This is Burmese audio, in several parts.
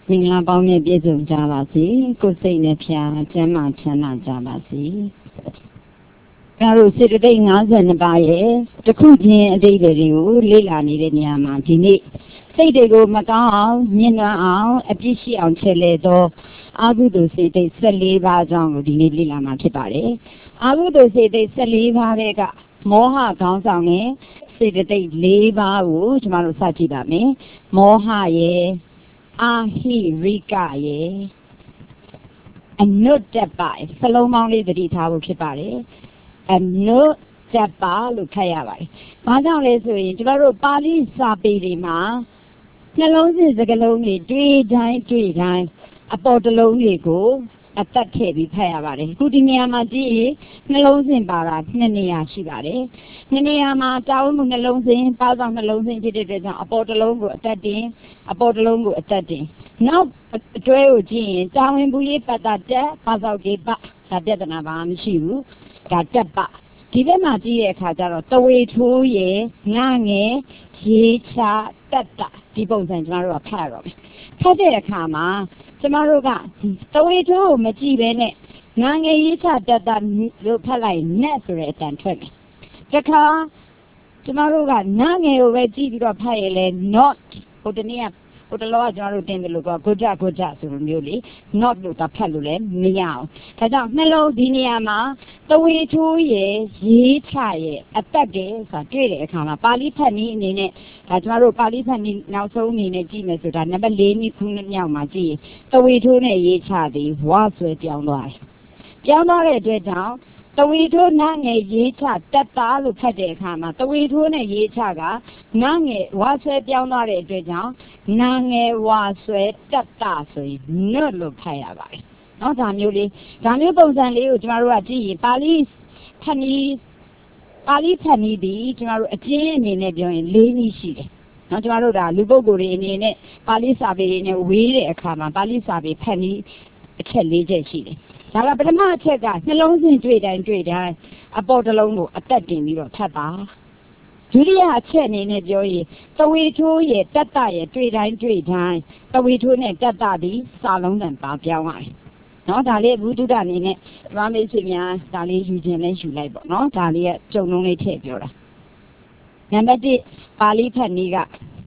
မင်္ဂလာပေါင်းနဲ့ပြည့်စုံကြပါစေကိုယ်စိတ်နဲ့ဖျားကျမ်းမာချမ်းသာကြပါစေဒါတို့စေတသိက်52ပါးရဲ့တစ်ခုချင်းအတိတ်တွေကိုလေ့လာနေတဲ့နေရာမှာဒီနေ့စိတ်တွေကိုမကောင်းအောင်ညှဉ်းနှွမ်းအောင်အပြစ်ရှိအောင်ချဲ့လေသောအာဟုတုစေတသိက်14ပါးအကြောင်းကိုဒီနေ့လေ့လာမှာဖြစ်ပါတယ်အာဟုတုစေတသိက်14ပါးတွေကမောဟခေါင်းဆောင်တဲ့စေတသိက်4ပါးကိုကျွန်တော်တို့စကြည့်ပါမယ်မောဟရဲ့အာဟိရိကရဲ့အနုတ္တပစလုံးပေါင်းလေးသတိထားဖို့ဖြစ်ပါတယ်အနုတ္တပလို့ခတ်ရပါတယ်။ဘာကြောင့်လဲဆိုရင်ကျွန်တော်တို့ပါဠိစာပေတွေမှာနှလုံးစဉ်စကားလုံးတွေတွေ့တိုင်းအပေါ်တစ်လုံးတွေကိုအသက်ထည့်ပြီးဖတ်ရပါတယ်။အခုဒီနေရာမှာကြည့်ရင်နှလုံးစဉ်ပါတာ2နေရာရှိပါတယ်။2နေရာမှာတာဝန်မှုနှလုံးစဉ်ပါဆောင်နှလုံးစဉ်ဖြစ်တဲ့အတွက်ကြောင့်အပေါ်တစ်လုံးကိုအသက်တင်အပေါ်တစ်လုံးကိုအသက်တင်နောက်အတွဲကိုကြည့်ရင်တာဝန်မှုရေးပတ်တာတက်ပါဆောင်ကြီးပဒါပြဿနာဘာမှမရှိဘူး။ဒါတက်ပဒီဘက်မှာကြည့်တဲ့အခါကျတော့တဝေထိုးရဲ့ငါငယ်ရေးချတက်တာဒီပုံစံကျွန်တော်တို့ကဖတ်ရတော့မယ်။ဖတ်တဲ့အခါမှာကျမတို့ကတဝေထိုးကိုမကြည့်ပဲနဲ့ငါငယ်ရေးချတက်တာလို့ဖတ်လိုက်နဲ့ဆိုတဲ့အတန်ထွက်တယ်။တခါကျမတို့ကငါငယ်ကိုပဲကြည့်ပြီးတော့ဖတ်ရလဲ not ဟိုတနေ့ကဟိုတလောကကျွန်တော်တို့တင်တယ်လို့ကဂုကြဆိုလိုမျိုးလေ not လို့တာဖတ်လို့လည်းမရအောင်ဒါကြောင့်နှလုံးဒီနေရာမှာတဝေထိုးရဲ့ရေးချရဲ့အသက်တယ်ဆိုတာတွေ့တဲ့အခါမှာပါဠိဖတ်နည်းအနေနဲ့ဒါကျွန်တော်တို့ပါဠိဖတ်နည်းနောက်ဆုံးအနေနဲ့ကြည့်မယ်ဆိုတာနံပါတ်4နည်းခုနှစ်မြောက်မှာကြည့်ရင်တဝေထိုးနဲ့ရေးချသည်ဝါဆွဲပြောင်းသွားတယ်ပြောင်းသွားတဲ့အတွက်ကြောင့်တဝေထိုးနာငယ်ရေးချတက်တာလို့ဖတ်တဲ့အခါမှာတဝေထိုးနဲ့ရေးချကနာငယ်ဝါဆွဲပြောင်းသွားတဲ့အတွက်ကြောင့်နာငယ်ဝါဆွဲတက်တာဆိုရင်နတ်လို့ဖတ်ရပါတယ်။နော်ဒါမျိုးပုံစံလေးကိုကျမတို့ကကြည့်ရင်ပါဠိဖတ်နည်းဒီကျမတို့အကျဉ်းအနေနဲ့ပြောရင်4နည်းရှိတယ်။နော်ကျမတို့ဒါလူပုဂ္ဂိုလ်တွေအနေနဲ့ပါဠိစာပေတွေနဲ့ဝေးတဲ့အခါမှာပါဠိစာပေဖတ်နည်းအချက်4ချက်ရှိတယ်။ဒါကပထမအချက်ကနှလုံးစဉ်တွေ့တိုင်းအပေါ်တစ်လုံးကိုအသက်တင်ပြီးတော့ဖတ်ပါဒုတိယအချက်အနေနဲ့ပြောရင်တဝေထိုးရဲ့တက်တာရဲ့တွေ့တိုင်းတဝေထိုးနဲ့တက်တာဒီစာလုံးတန်ပါပြောင်းရတယ်နော်ဒါလေးဘုဒ္ဓအနေနဲ့ဓမ္မမိတ်ဆွေများဒါလေးယူခြင်းလဲယူလိုက်ပေါ့နော်ဒါလေးကကြုံလုံးလေးထည့်ပြောတာနံပါတ်1ပါဠိဖတ်နည်းက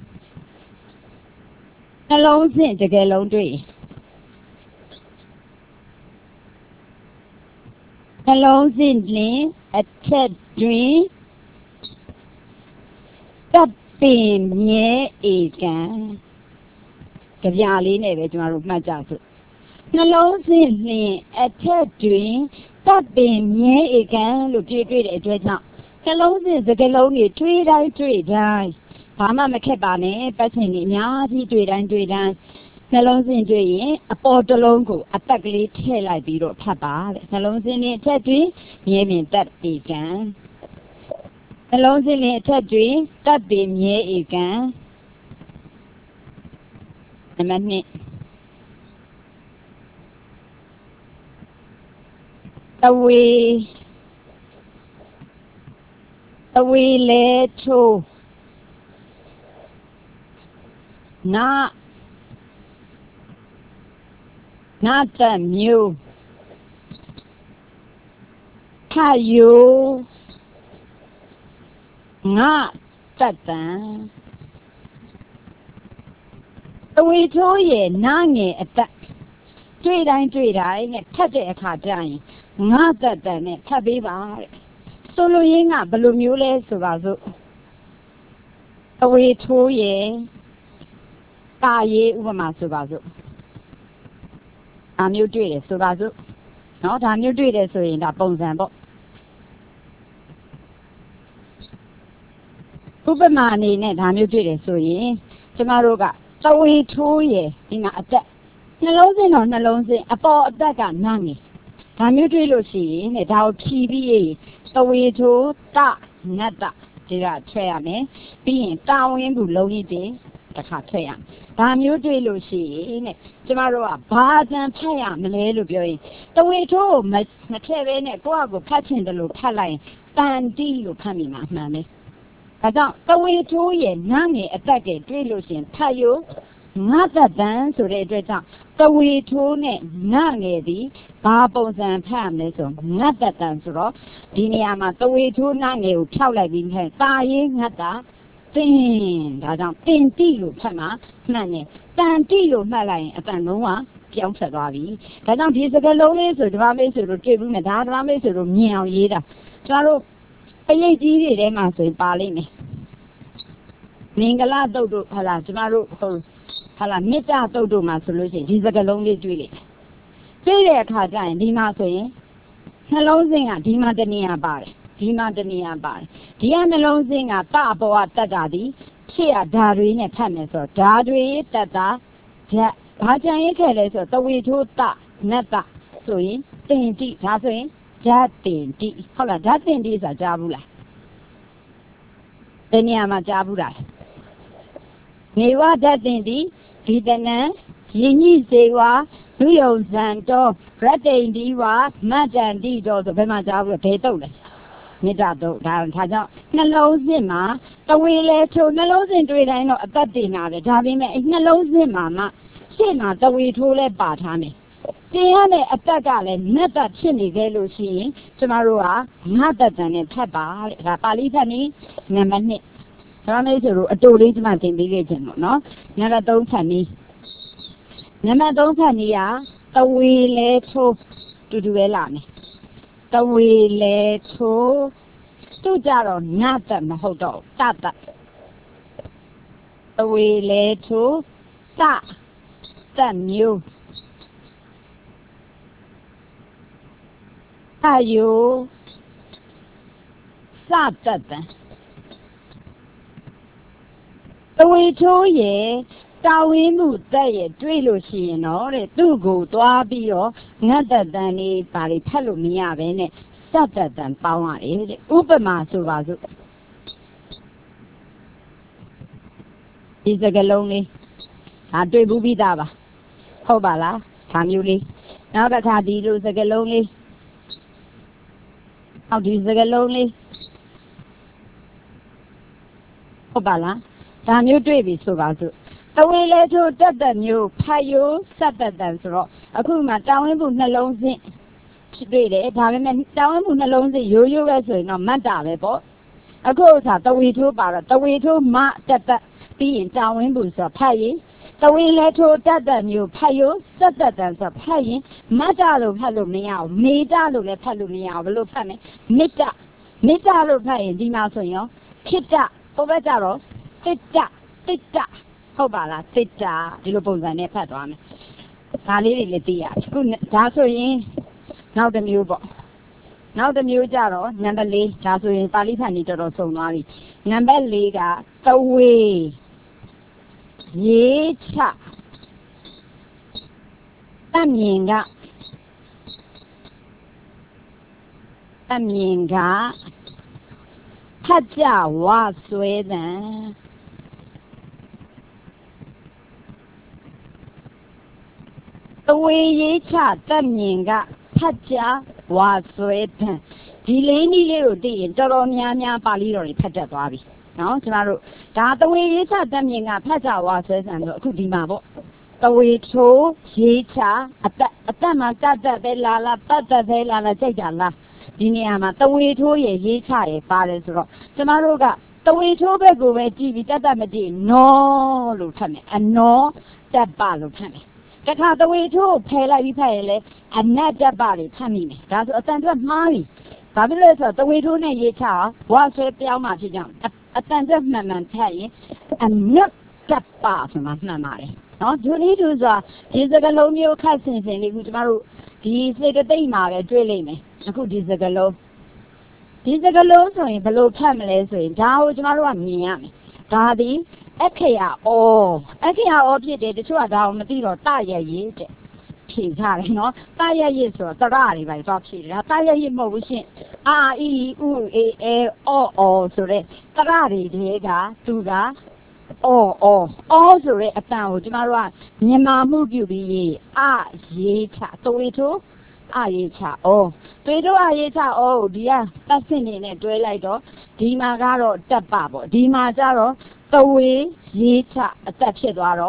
နှလုံးစဉ်တကယ်လုံးတွေ့နှလုံးစဉ်လင်အထက်တွင်တပ်ပင်မြဲဧကံကြပြလေးနဲ့ပဲကျွန်တော်တို့မှတ်ကြစို့နှလုံးစဉ်လင်အထက်တွင်တပ်ပင်မြဲဧကံလို့တွေ့တဲ့အတွက်ကြောင့်နှလုံးစဉ်စကားလုံးတွေတွေ့တိုင်းဘာမှမခက်ပါနဲ့ပတ်စင်တွေအများကြီးတွေ့တိုင်းနှလုံးစဉ်တွေ့ရင်အပေါ်တစ်လုံးကိုအသက်ကလေးထည့်လိုက်ပြီးတော့ဖတ်ပါတဲ့နှလုံးစဉ်နဲ့အထက်တွင်မြဲပင်တပ်ဧကံနှလုံးစဉ်နဲ့အထက်တွင်တပ်ပင်မြဲဧကံနံပါတ်2တဝေလဲထိုးငါတမျိုးခယိုငါတတံတဝေထိုးရဲ့နာငယ်အသက်တွေ့တိုင်းနဲ့ဖတ်တဲ့အခါကျရင်ငါတတံနဲ့ဖတ်ပေးပါတဲ့ဆိုလိုရင်းကဘယ်လိုမျိုးလဲဆိုပါစို့တဝေထိုးရဲ့ကာရေးဥပမာဆိုပါစို့ဒါမျိုးတွေ့တယ်ဆိုပါစို့နော်ဒါမျိုးတွေ့တယ်ဆိုရင်ဒါပုံစံပေါ့ဥပမာအနေနဲ့ဒါမျိုးတွေ့တယ်ဆိုရင်ကျမတို့ကတဝေထိုးရဲ့ဒီမှာအသက်နှလုံးစဉ်တော့နှလုံးစဉ်အပေါ်အသက်ကနားငယ်ဒါမျိုးတွေ့လို့ရှိရင်တဲ့ဒါကိုဖြီးပြီးတဝေထိုးတနတ်တဒီကထွက်ရမယ်ပြီးရင်တာဝင်းဘူးလုံးကြီးတင်တစ်ခါထွက်ရမယ်ဒါမျိုးတွေ့လို့ရှိရင်တဲ့ကျမတို့ကဘာတန်ဖတ်ရမလဲလို့ပြောရင်တဝေထိုးကိုမထည့်ဘဲနဲ့ကိုယ့်အကိုဖတ်ချင်တယ်လို့ဖတ်လိုက်ရင်တန်တီလို့ဖတ်မိမှာမှန်တယ်ဒါကြောင့်တဝေထိုးရဲ့နားငယ်အသက်ကတွေ့လို့ရှိရင်ဖတ်ယူငါသက်တမ်းဆိုတဲ့အတွက်ကြောင့်တဝေထိုးနဲ့ငါငယ်သည်ဘာပုံစံဖတ်ရမလဲဆိုငါသက်တမ်းဆိုတော့ဒီနေရာမှာတဝေထိုးငါငယ်ကိုဖြောက်လိုက်ပြီးခဲ့တာရေးငါတာတင်ဒါကြောင့်တင်တိလို့ဖတ်မှာမှန်တယ်တန်တိလို့မှတ်လိုက်ရင်အတန်လုံးဝပြောင်းထွက်သွားပြီဒါကြောင့်ဒီစကားလုံးလေးဆိုဓမ္မမိတ်ဆိုလို့တွေ့ပြီးမယ်ဒါဓမ္မမိတ်ဆိုလို့မြင်အောင်ရေးတာကျွန်တော်တို့ပရိတ်ကြီးတွေထဲမှာဆိုရင်ပါလိမ့်မယ်မင်္ဂလာတုတ်တို့ဟာလားကျမတို့ဟာလားမေတ္တာတုတ်တို့မှာဆိုလို့ရှိရင်ဒီစကားလုံးလေးတွေ့လိမ့်တွေ့တဲ့အခါကျရင်ဒီမှာဆိုရင်နှလုံးစင်ကဒီမှာတနေရာပါတယ်ဒီမှာတနေရာပါတယ်ဒီကနှလုံးစင်ကတအပေါ်ကတက်ကသည်ဖြစ်ရဓာတွေနဲ့ဖတ်မယ်ဆိုတော့ဓာတွေတက်တာဓာတ်ဘာကြံရခဲ့လဲဆိုတော့တဝေထိုးတနတ်တဆိုရင်တင်တိဒါဆိုရင်ဓာတ်တင်တိဟုတ်လားဓာတ်တင်တိဆိုတာကြားဘူးလားဒီနေရာမှာကြားဘူးလားနေဝဓာတ်တင်တိဒီတနံယဉ်ညိစေဝါလူယုံဇံတော်ရတ္တိန်ဒီဝါမတ္တန်တိတော်ဆိုဘယ်မှာကြားဘူးလဲဘယ်တုတ်လဲမေတ္တာတော့ဒါကြောင့်နှလုံးစင်မှာတဝေလဲထိုးနှလုံးစင်တွေ့တိုင်းတော့အသက်တင်တာပဲဒါပေမဲ့အဲ့နှလုံးစင်မှာမှရှေ့မှာတဝေထိုးလဲပါထားမယ်တင်ရတဲ့အသက်ကလည်းနတ်သက်ဖြစ်နေခဲ့လို့ရှိရင်ကျမတို့ကငါသက်တန်နဲ့ဖတ်ပါတဲ့ဒါပါဠိဖတ်နည်းနံပါတ်1ဒါမှမဟုတ်ဆိုတော့အတူလေးကျမသင်ပေးခဲ့ခြင်းပေါ့နော်နံပါတ်3ဖတ်နည်းနံပါတ်3ဖတ်နည်းကတဝေလဲထိုးတူတူပဲလာမယ်တဝေလဲထိုးသူကြတော့ငါသက်မဟုတ်တော့တသက်တဝေလဲထိုးတသက်မျိုးအယုစတတ်တံတဝေထိုးရဲ့တာဝင်းမှုတက်ရဲ့တွေ့လို့ရှိရင်တော့တဲ့သူ့ကိုသွားပြီးတော့ငတ်တတန်လေးပါလေဖတ်လို့မရပဲနဲ့စတတ်တံပေါင်းရတယ်တဲ့ဥပမာဆိုပါစို့ဒီစကားလုံးလေးဒါတွေ့ဘူးပြီးသားပါဟုတ်ပါလားဒါမျိုးလေးနောက်တစ်ခါဒီလိုစကားလုံးလေးအော်ဒီစကားလုံးလေးဟုတ်ပါလားဒါမျိုးတွေ့ပြီဆိုပါစို့တဝေလဲထိုးတက်တက်မျိုးဖတ်ရိုးစက်တက်တန်ဆိုတော့အခုမှတာဝင်းမှုနှလုံးစင်းတွေ့တယ်ဒါပေမဲ့တာဝင်းမှုနှလုံးစင်းရိုးရိုးပဲဆိုရင်တော့မတ်တာပဲပေါ့အခုဥစားတဝေထိုးပါတော့တဝေထိုးမတက်တက်ပြီးရင်တာဝင်းမှုဆိုဖတ်ရင်တဝေလဲထိုးတက်တက်မျိုးဖတ်ရိုးစက်တက်တန်ဆိုဖတ်ရင်မတ်တာလို့ဖတ်လို့မရအောင်မေတ္တာလို့လည်းဖတ်လို့မရအောင်ဘယ်လိုဖတ်မလဲမေတ္တာလို့ဖတ်ရင်ဒီမှာဆိုရင်ရောခိတ္တဟိုဘက်ကြတော့တိတ္တဟုတ်ပါလားတိတ္တဒီလိုပုံစံနဲ့ဖတ်သွားမယ်ဒါလေးတွေလည်းသိရတယ်ခုဒါဆိုရင်နောက်တစ်မျိုးပေါ့နောက်တစ်မျိုးကြတော့နံပါတ်4ဒါဆိုရင်ပါဠိဖတ်နေတော်တော်ဆုံးသွားပြီနံပါတ်4ကတဝေရေးချတမြင်ကဖတ်ကြဝဆွဲတံတဝေရေးချတမြင်ကဖတ်ကြဝဆွဲတံဒီလေးနည်းလေးကိုသိရင်တော်တော်များများပါဠိတော်တွေဖတ်တတ်သွားပြီနော်ကျမတို့ဒါတဝေရေးချတမြင်ကဖတ်ကြဝဆွဲတံဆိုအခုဒီမှာပေါ့တဝေထိုးရေးချအသက်မှာကတ်သက်ပဲလာပတ်သက်ပဲလာကြိုက်တာလားဒီနေရာမှာတဝေထိုးရဲ့ရေးချရဲ့ပါတယ်ဆိုတော့ကျမတို့ကတဝေထိုးဘက်ကိုပဲကြည့်ပြီးတက်မကြည့်နော်လို့ဖတ်မယ်အနော်တက်ပလို့ဖတ်မယ်တခါတဝေထိုးဖယ်လိုက်ပြီးဖတ်ရင်လေအနတ်တက်ပတွေဖတ်မိမယ်ဒါဆိုအတန်အတွက်မှားပြီဘာဖြစ်လဲဆိုတော့တဝေထိုးနဲ့ရေးချဝါဆွဲပြောင်းမှဖြစ်ကြအတန်အတွက်မှန်ဖတ်ရင်အနတ်တက်ပဆိုမှမှန်ပါတယ်နော်ဒုနည်းသူဆိုတာဒီစကားလုံးမျိုးခတ်ဆင်လေးခုကျမတို့ဒီစေတသိက်မှာပဲတွေ့လိမ့်မယ်အခုဒီစကားလုံးဆိုရင်ဘယ်လိုဖတ်မလဲဆိုရင်ဒါကိုကျမတို့ကမြင်ရမယ်ဒါသည်အခရာဩဖြစ်တယ်တချို့ကဒါကိုမသိတော့တရရေးတဲ့ဖြေကြတယ်နော်တရရေးဆိုတော့တရတွေပဲတော့ဖြေတယ်ဒါတရရေးမဟုတ်ဘူးရှင်အာအီဥအေအဲအော်ဆိုတဲ့တရတွေတဲကသူကအော်ဆိုတဲ့အတန်ကိုကျမတို့ကမြန်မာမှုပြုပြီးရေးချတဝေထိုးရေးချသွေးတို့ရေးချဒီကတက်ဆင့်နေနဲ့တွဲလိုက်တော့ဒီမှာကတော့တက်ပပေါ့ဒီမှာကျတော့တဝေရေးချအသက်ဖြစ်သွားတော့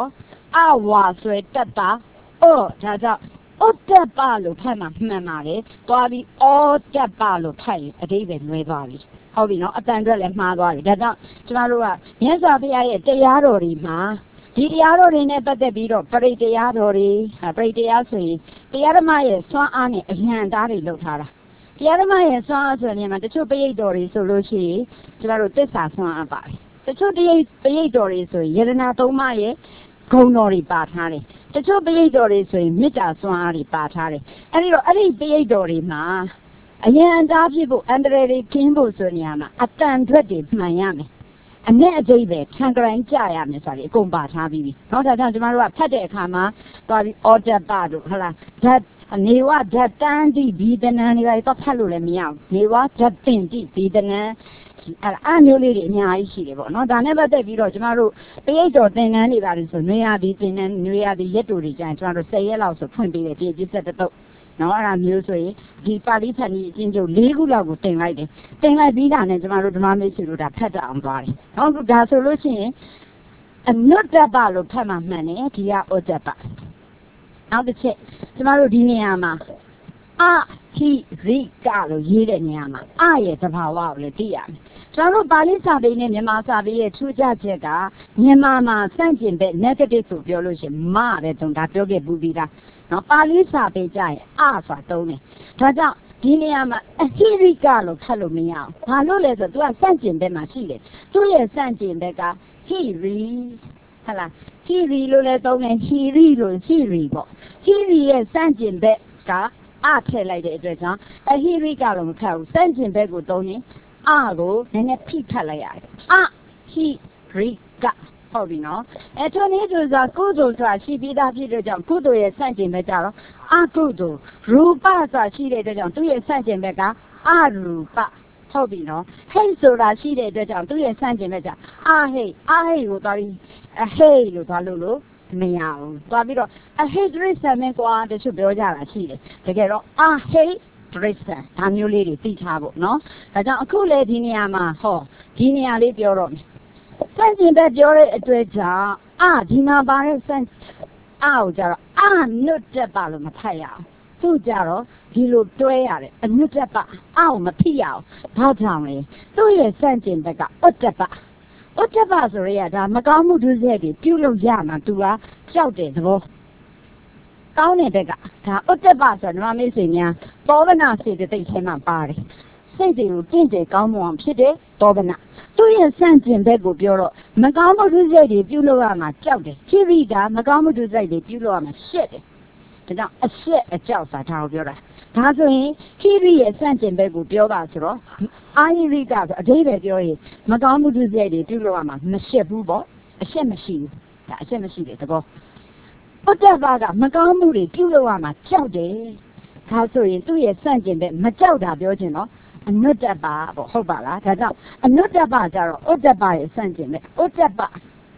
အဝါဆွဲတက်တာအော်ဒါကြောင့်ဩတက်ပါလို့ဖတ်မှမှန်ပါလေသွားပြီးဩတက်ပါလို့ဖတ်ရင်အဓိပ္ပာယ်လွဲသွားပြီဟုတ်ပြီနော်အတန်အတွက်လည်းမှားသွားပြီဒါကြောင့်ကျမတို့ကမြတ်စွာဘုရားရဲ့တရားတော်တွေမှာဒီတရားတော်တွေနဲ့ပတ်သက်ပြီးတော့ပရိတရားတော်တွေပရိတရားဆိုရင်တရားဓမ္မရဲ့စွမ်းအားနဲ့အရန်သားတွေလုပ်ထားတာတရားဓမ္မရဲ့စွမ်းအားဆိုရင်တချို့ပရိတော်တွေဆိုလို့ရှိရင်ကျမတို့သစ္စာစွမ်းအားပါတယ်တချို့ပရိတော်တွေဆိုရင်ယရနာသုံးပါးရဲ့ဂုဏ်တော်တွေပါထားတယ်တချို့ပရိတော်တွေဆိုရင်မေတ္တာစွမ်းအားတွေပါထားတယ်အဲဒီတော့အဲ့ဒီပရိတော်တွေမှာအရန်သားဖြစ်ဖို့အန္တရာယ်တွေခင်းဖို့ဆိုနေရမှာအတန်ထွက်တွေမှန်ရမယ်အနဲ့အကျိပဲထံကရိုင်းကြရမယ်ဆိုတာဒီအကုန်ပါထားပြီးပြီ။နောက်ဒါကြောင့်ကျမတို့ကဖတ်တဲ့အခါမှာသွားပြီးအော်တက်ပါတို့ဟုတ်လားဓာတ်နေဝဓာတ်တန်းတိဘီတနန်တွေတော့ဖတ်လို့လည်းမရဘူး။နေဝဓာတ်တင်တိဘီတနန်အဲ့မျိုးလေးတွေအများကြီးရှိတယ်ပေါ့နော်။ဒါနဲ့ပတ်သက်ပြီးတော့ကျမတို့ပရိတ်တော်သင်တန်းတွေပါတယ်ဆိုနွေရသည်သင်တန်းနွေရသည်ရက်တူတွေကျရင်ကျမတို့10ရက်လောက်ဆိုဖွင့်ပေးတယ်ဒီပြည့်စက်တော့နော်အဲ့ဒါမျိုးဆိုရင်ဒီပါဠိဖတ်နည်းအချင်းချုပ်၄ခုလောက်ကိုတင်လိုက်တယ်တင်လိုက်ပြီးတာနဲ့ကျမတို့ဓမ္မမိတ်ဆွေတို့ဒါဖတ်တအောင်သွားတယ်နော်ဒါဆိုလို့ရှိရင်အနုတ္တပလို့ဖတ်မှမှန်တယ်ဒီကဩတ္တပနောက်တစ်ချက်ကျမတို့ဒီနေရာမှာအဟိရိကလို့ရေးတဲ့နေရာမှာအရဲ့သဘာဝကိုလည်းသိရမယ်ကျွန်တော်တို့ပါဠိစာပေနဲ့မြန်မာစာပေရဲ့ထူးခြားချက်ကမြန်မာမှာစန့်ကျင်ဘက် negative ဆိုပြောလို့ရှိရင်မပဲတုံဒါပြောခဲ့ပူပြီးသားနော်ပါဠိစာပေကြရင်အဆိုတာတုံးတယ်ဒါကြောင့်ဒီနေရာမှာအဟိရိကလို့ဖတ်လို့မရအောင်ဘာလို့လဲဆိုတော့ तू ကစန့်ကျင်ဘက်မှာရှိတယ်သူ့ရဲ့စန့်ကျင်ဘက်ကဟိရိဟုတ်လားဟိရိလို့လည်းတုံးတယ်ဟိရိလို့ဟိရိပေါ့ဟိရိရဲ့စန့်ကျင်ဘက်ကအထည့်လိုက်တဲ့အတွက်ကြောင့်အဟိရိကလို့မဖတ်ဘူးစန့်ကျင်ဘက်ကိုတုံးရင်အကိုနည်းနည်းဖိထပ်လိုက်ရတယ်အဟိရိကဟုတ်ပြီနော်ထိုနည်းဆိုတာကုသိုလ်ဆိုတာရှိပြီးသားဖြစ်တဲ့ကြောင့်ကုသိုလ်ရဲ့ဆန့်ကျင်ဘက်ကြတော့အကုသိုလ်ရူပဆိုတာရှိတဲ့အတွက်ကြောင့်သူ့ရဲ့ဆန့်ကျင်ဘက်ကအရူပဟုတ်ပြီနော်ဟိတ်ဆိုတာရှိတဲ့အတွက်ကြောင့်သူ့ရဲ့ဆန့်ကျင်ဘက်ကအာဟိတ်ကိုသွားပြီးအဟိတ်လို့သွားလို့မရဘူးသွားပြီးတော့အဟိတ်ဒရိစ္ဆာန်နဲ့ကွာတချို့ပြောကြတာရှိတယ်တကယ်တော့အဟိတ်ဒရိစ္ဆာန်ဒါမျိုးလေးတွေသိထားဖို့နော်ဒါကြောင့်အခုလေဒီနေရာမှာဒီနေရာလေးပြောတော့မယ်စန့်ကျင်ဘက်ပြောတဲ့အတွက်ကြောင့်ဒီမှာပါတဲ့ကိုကြတော့အနုတ္တပလို့မဖတ်ရအောင်သူ့ကြတော့ဒီလိုတွဲရတယ်အနုတ္တပကိုမဖိရအောင်ဘာကြောင့်လဲသူ့ရဲ့စန့်ကျင်ဘက်ကဩတ္တပဆိုရတာမကောင်းမှုဒုစရိုက်တွေပြုလုပ်ရမှာသူကကြောက်တဲ့သဘောကောင်းတဲ့ဘက်ကဒါဩတ္တပဆိုတော့ဓမ္မမိတ်ဆွေများပောဝနာစေတသိက်ထဲမှာပါတယ်စိတ်တွေကိုတင့်တယ်ကောင်းမွန်ဖြစ်တဲ့သောဗနာသူ့ရဲ့စန့်ကျင်ဘက်ကိုပြောတော့မကောင်းမှုဒုစရိုက်တွေပြုလုပ်ရမှာကြောက်တယ်ခိရိကမကောင်းမှုဒုစရိုက်တွေပြုလုပ်ရမှာရှက်တယ်ဒါကြောင့်အရှက်အကြောက်ဆိုတာကိုပြောတာဒါဆိုရင်ခိရိရဲ့စန့်ကျင်ဘက်ကိုပြောပါဆိုတော့အာဟိရိကဆိုအဓိပ္ပာယ်ပြောရင်မကောင်းမှုဒုစရိုက်တွေပြုလုပ်ရမှာမရှက်ဘူးပေါ့အရှက်မရှိဘူးဒါအရှက်မရှိတဲ့သဘောဩတ္တပကမကောင်းမှုတွေပြုလုပ်ရမှာကြောက်တယ်ဒါဆိုရင်သူ့ရဲ့စန့်ကျင်ဘက်မကြောက်တာပြောချင်တော့အနုတ္တပပေါ့ဟုတ်ပါလားဒါကြောင့်အနုတ္တပကြတော့ဩတ္တပရဲ့ဆန့်ကျင်ပဲဩတ္တပ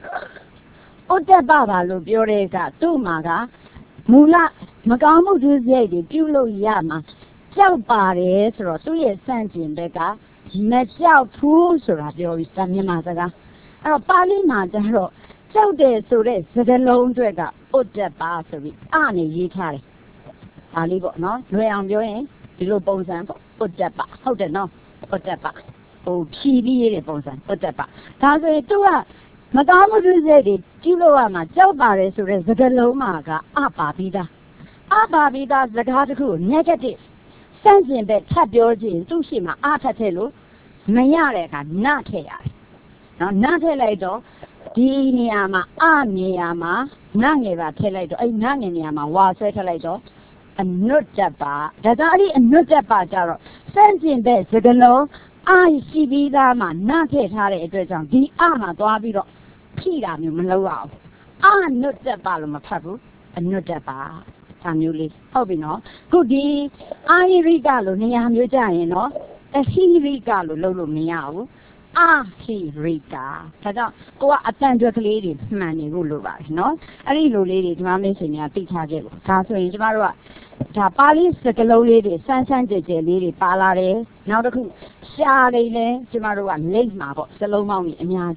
ပါလို့ပြောတဲ့ကသူ့မှာကမူလမကောင်းမှုဒုစရိုက်တွေပြုလုပ်ရမှာကြောက်ပါတယ်ဆိုတော့သူ့ရဲ့ဆန့်ကျင်ဘက်ကမကြောက်ဘူးဆိုတာပြောပြီးဒါမြန်မာစကားအဲ့တော့ပါဠိမှာကျတော့ကြောက်တယ်ဆိုတဲ့စကားလုံးအတွက်ကဩတ္တပဆိုပြီးအနေရေးထားတယ်ပါဠိပေါ့နော်လွယ်အောင်ပြောရင်ဒီလိုပုံစံပေါ့ဩတ္တပဟုတ်တယ်နော်ဩတ္တပဖြီးပြီးရတဲ့ပုံစံဩတ္တပဒါဆိုရင်သူကမကောင်းမှုဒုစရိုက်တွေပြုလုပ်ရမှာကြောက်ပါတယ်ဆိုတဲ့စကားလုံးမှာကအပါပြီးသားစကားတစ်ခု negative စန့်ကျင်ဘက်ထပ်ပြောခြင်းသူ့ရှိမှာထပ်ထည့်လို့မရတဲ့အခါနထည့်ရတယ်နော်နထည့်လိုက်တော့ဒီနေရာမှာနေရာမှာနငယ်ပါထည့်လိုက်တော့အဲ့နငယ်နေရာမှာဝါဆွဲထည့်လိုက်တော့အနုတ္တပဒါကြောင့်အဲ့ဒီအနုတ္တပကြတော့စန့်ကျင်ဘက်စကလုံးရှိပြီးသားမှာနထည့်ထားတဲ့အတွက်ကြောင့်ဒီမှာသွားပြီးတော့ဖြိတာမျိုးမလုပ်ရအောင်အနုတ္တပလို့မဖတ်ဘူးအနုတ္တပဒါမျိုးလေးဟုတ်ပြီနော်ခုဒီအာဟိရိကလို့နေရာမျိုးကြရင်နော်အဟိရိကလို့လုပ်လို့မရဘူးအာဟိရိကဒါကြောင့်ကိုကအတန်ကြွကလေးတွေမှန်နေဖို့လိုပါတယ်နော်အဲ့ဒီလိုလေးတွေဒီမှာမင်းရှင်များသိထားခဲ့လို့ဒါဆိုရင်ကျမတို့ကဒါပါဠိစကားလုံးလေးတွေစမ်းကြဲလေးတွေပါလာတယ်နောက်တစ်ခုရှားလေးလဲကျမတို့ကလိမ့်မှာပေါ့စလုံးပေါင်းကြီးအများကြီး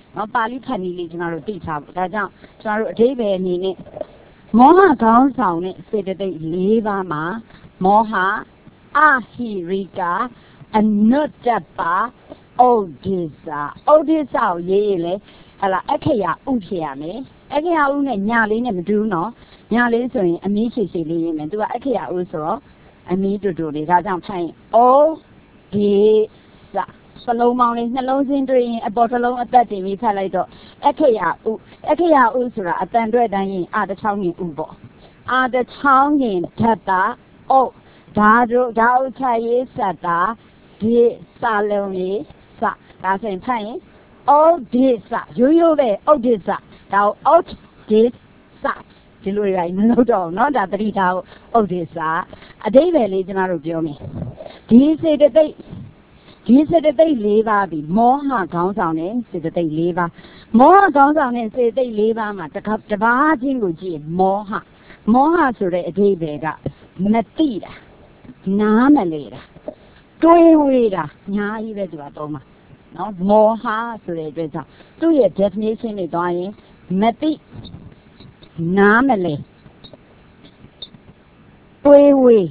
နော်ပါဠိဖတ်နည်းလေးကျွန်တော်တို့သိထားဖို့ဒါကြောင့်ကျွန်တော်တို့အဓိပ္ပာယ်အနေနဲ့မောဟခေါင်းဆောင်တဲ့စေတသိက်၄ပါးမှာမောဟအဟိရိကအနုတ္တပဩဒိစ္စကိုရေးရင်လေဟလာအခရာဥဖြစ်ရမယ်အခရာဥနဲ့ညာလေးနဲ့မတူဘူးနော်ညာလေးဆိုရင်အမီးရှိရှိလေးရေးမယ်သူကအခရာဥဆိုတော့အမီးတူတူလေးဒါကြောင့်ဖိုင်ဩဒိစ္စစလုံးပေါင်းလေးနှလုံးစင်းတွေ့ရင်အပေါ်တစ်လုံးအသက်တင်ပြီးဖတ်လိုက်တော့အခရာဥဆိုတာအတန်တွဲတိုင်းရင်အာတချောင်းရင်ဥပေါ့အာတချောင်းရင်ဓာတာဩဒါဥချရေးစက်တာဒီစာလုံးလေးစဒါဆိုရင်ဖတ်ရင်ဩဒိစ္စရိုးပဲဩဒိစ္စဒါကိုဩဒိစ္စဒီလိုရိုင်းမလို့တော့เนาะဒါတတိထားကိုဩဒိစ္စအဓိပ္ပာယ်လေးကျွန်တော်တို့ပြောမယ်ဒီစေတသိက်၄ပါးပြီးမောဟခေါင်းဆောင်တဲ့စေတသိက်၄ပါးမောဟခေါင်းဆောင်တဲ့စေတသိက်၄ပါးမှာတပါးချင်းကိုကြည့်မောဟဆိုတဲ့အဓိပ္ပာယ်ကမသိတာနားမလဲတာတွေးဝေးတာညာကြီးပဲသူကသုံးပါနော်မောဟဆိုတဲ့အတွက်ကြောင့်သူ့ရဲ့ definition တွေသွားရင်မသိနားမလဲတွေးဝေး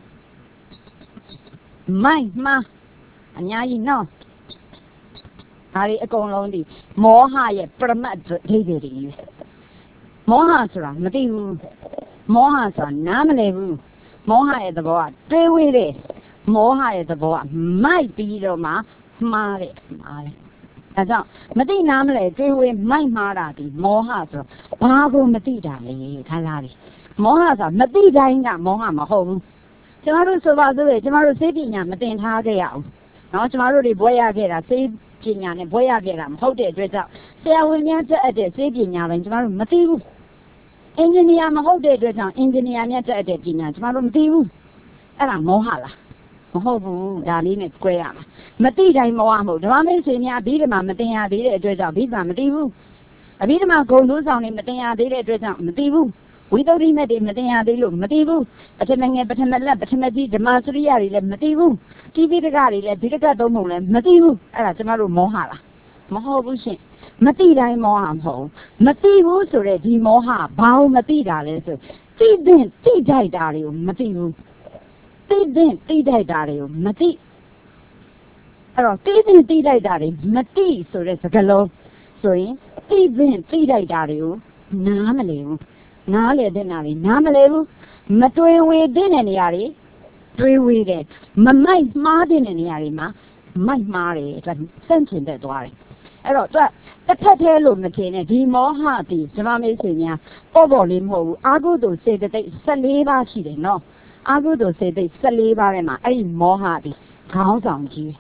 မိုက်မှားအများကြီးနော်ဒါတွေအကုန်လုံးဒီမောဟရဲ့ပရမတ်ဒိဋ္ဌိတွေမောဟဆိုတာမသိဘူးမောဟဆိုတာနားမလဲဘူးမောဟရဲ့သဘောကတွေးဝေးတယ်မောဟရဲ့သဘောကမိုက်ပြီးတော့မှမှားတယ်ဒါကြောင့်မသိနားမလဲတွေးဝေးမိုက်မှားတာဒီမောဟဆိုဘာကိုမသိတာလဲခါလာတယ်မောဟဆိုတာမသိတိုင်းကမောဟမဟုတ်ဘူးကျမတို့ဆိုပါစို့ကျမတို့စေပညာမသင်ထားခဲ့ရအောင်နော်ကျမတို့တွေဘွဲရခဲ့တာစေပညာနဲ့ဘွဲရခဲ့တာမဟုတ်တဲ့အတွက်ကြောင့်ဆရာဝန်များတက်အပ်တဲ့စေပညာတိုင်းကျမတို့မသိဘူးအင်ဂျင်နီယာမဟုတ်တဲ့အတွက်ကြောင့်အင်ဂျင်နီယာများတက်အပ်တဲ့ပညာကျမတို့မသိဘူးအဲ့ဒါမောဟလားမဟုတ်ဘူးဒါလေးနဲ့꿰ရမှာမသိတိုင်းမောဟမဟုတ်ဓမ္မမိတ်ဆွေများအဘိဓမ္မာမတင်ရသေးတဲ့အတွက်ကြောင့်အဘိဓမ္မာမသိဘူးအဘိဓမ္မာဂုဏ်သိုးဆောင်တွေမတင်ရသေးတဲ့အတွက်ကြောင့်မသိဘူးဝိသုဒ္ဓိမဲ့တွေမတင်ရသေးလို့မသိဘူးပထမငယ်ပထမလက်ပထမကြီးဓမ္မစရိယတွေလည်းမသိဘူးတိပိဋကတွေလည်းဘိဓကသုံးပုံလည်းမသိဘူးအဲ့ဒါကျမတို့မောဟလားမဟုတ်ဘူးရှင်မသိတိုင်းမောဟမဟုတ်မသိဘူးဆိုတဲ့ဒီမောဟဘာလို့မသိတာလဲဆိုသိတဲ့သိထိုက်တာတွေကိုမသိဘူးသိတဲ့သိထိုက်တာတွေကိုမသိအဲ့တော့သိတဲ့သိထိုက်တာတွေမသိဆိုတဲ့စကားလုံးဆိုရင်သိတဲ့သိထိုက်တာတွေကိုနားမလည်ဘူးနားလေတဲ့နာတွေနားမလဲဘူးမတွေးဝေတဲ့နေရာတွေတွေးဝေတယ်မမိုက်မှားတဲ့နေရာတွေမှာမိုက်မှားတယ်အဲ့ဒါစန့်ကျင်တဲ့သွားတယ်အဲ့တော့သူကတစ်ထက်သေးလို့မထင်နဲ့ဒီမောဟတိဇမမေးဆွေများပေါ့လေးမဟုတ်ဘူးအာဟုတုစေတသိက်14ပါးရှိတယ်နော်အာဟုတုစေတသိက်14ပါးထဲမှာအဲ့ဒီမောဟတိခေါင်းဆောင်ကြီး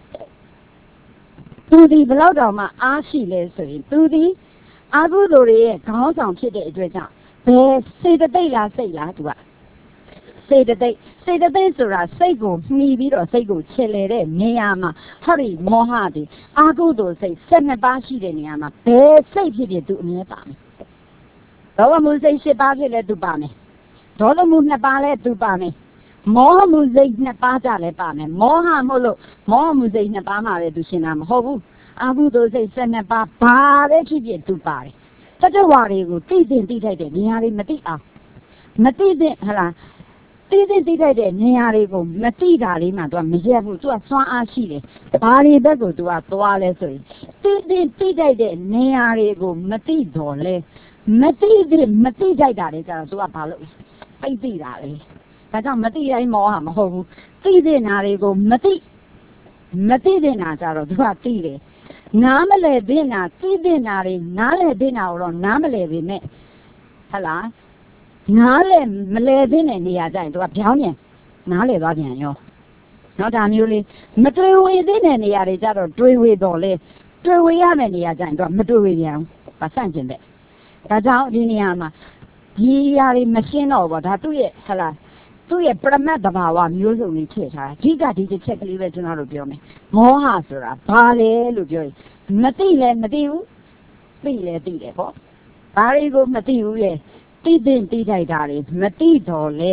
သူဒီဘလောက်တောင်မှအားရှိလဲဆိုရင်သူဒီအာဟုတုတွေရဲ့ခေါင်းဆောင်ဖြစ်တဲ့အတွက်ကြောင့်ဘယ်စေတသိက်လားစိတ်လားသူကစေတသိက်ဆိုတာစိတ်ကိုမှီပြီးတော့စိတ်ကိုချစ်လေတဲ့နေရာမှာဟောဒီမောဟတိအာဟုတုစိတ်12ပါးရှိတဲ့နေရာမှာဘယ်စိတ်ဖြစ်ဖြစ်သူအမြဲပါမယ်ဒေါဝမှုစိတ်7ပါးဖြစ်လဲသူပါမယ်ဒေါသမှု2ပါးလဲသူပါမယ်မောဟမှုစိတ်2ပါးကြလဲပါမယ်မောဟမဟုတ်လို့မောဟမှုစိတ်2ပါးမှာပဲသူရှင်းတာမဟုတ်ဘူးအာဟုတုစိတ်12ပါးဘာပဲဖြစ်ဖြစ်သူပါတယ်တတဝါတွေကိုသိသိထိုက်တဲ့နေရာတွေမသိအောင်မသိတဲ့ဟလားသိသိထိုက်တဲ့နေရာတွေကိုမသိတာလေးမှ तू မရက်ဘူး तू စွမ်းအားရှိတယ်ဘာတွေဘက်ကို तू သွားလဲဆိုရင်သိထိုက်တဲ့နေရာတွေကိုမသိတော့လဲမသိထိုက်တာတွေကြတော့ तू ဘာလုပ်လဲပိတ်သိတာလေဒါကြောင့်မသိတိုင်းမောဟမဟုတ်ဘူးသိတဲ့နေရာတွေကိုမသိတဲ့နေရာကြတော့ तू သိတယ်နားမလဲတဲ့နာသိတဲ့နာတွေနားလဲတဲ့နာကိုတော့နားမလဲပေမဲ့ဟလားနားလဲမလဲတဲ့နေရာကြရင်သူကပြောင်းပြန်နားလဲသွားပြန်ရောနော်ဒါမျိုးလေးမတွေ့ဝေတဲ့နေရာတွေကြတော့တွေ့ဝေတော့လေတွေ့ဝေရမယ့်နေရာကြရင်သူကမတွေ့ဝေပြန်ဘူးပါဆန့်ကျင်တဲ့ဒါကြောင့်ဒီနေရာမှာဒီຢာတွေမရှင်းတော့ဘူးဒါသူ့ရဲ့ဟလားသူ့ရဲ့ပရမတ်တဘာဝမျိုးစုံလေးထည့်ထားတာအဓိကဒီတစ်ချက်ကလေးပဲကျွန်တော်တို့ပြောမယ်မောဟဆိုတာဘာလဲလို့ပြောရင်မသိလဲမသိဘူးသိလဲသိတယ်ပေါ့ဘာတွေကိုမသိဘူးလေသိထိုက်တာတွေမသိတော့လဲ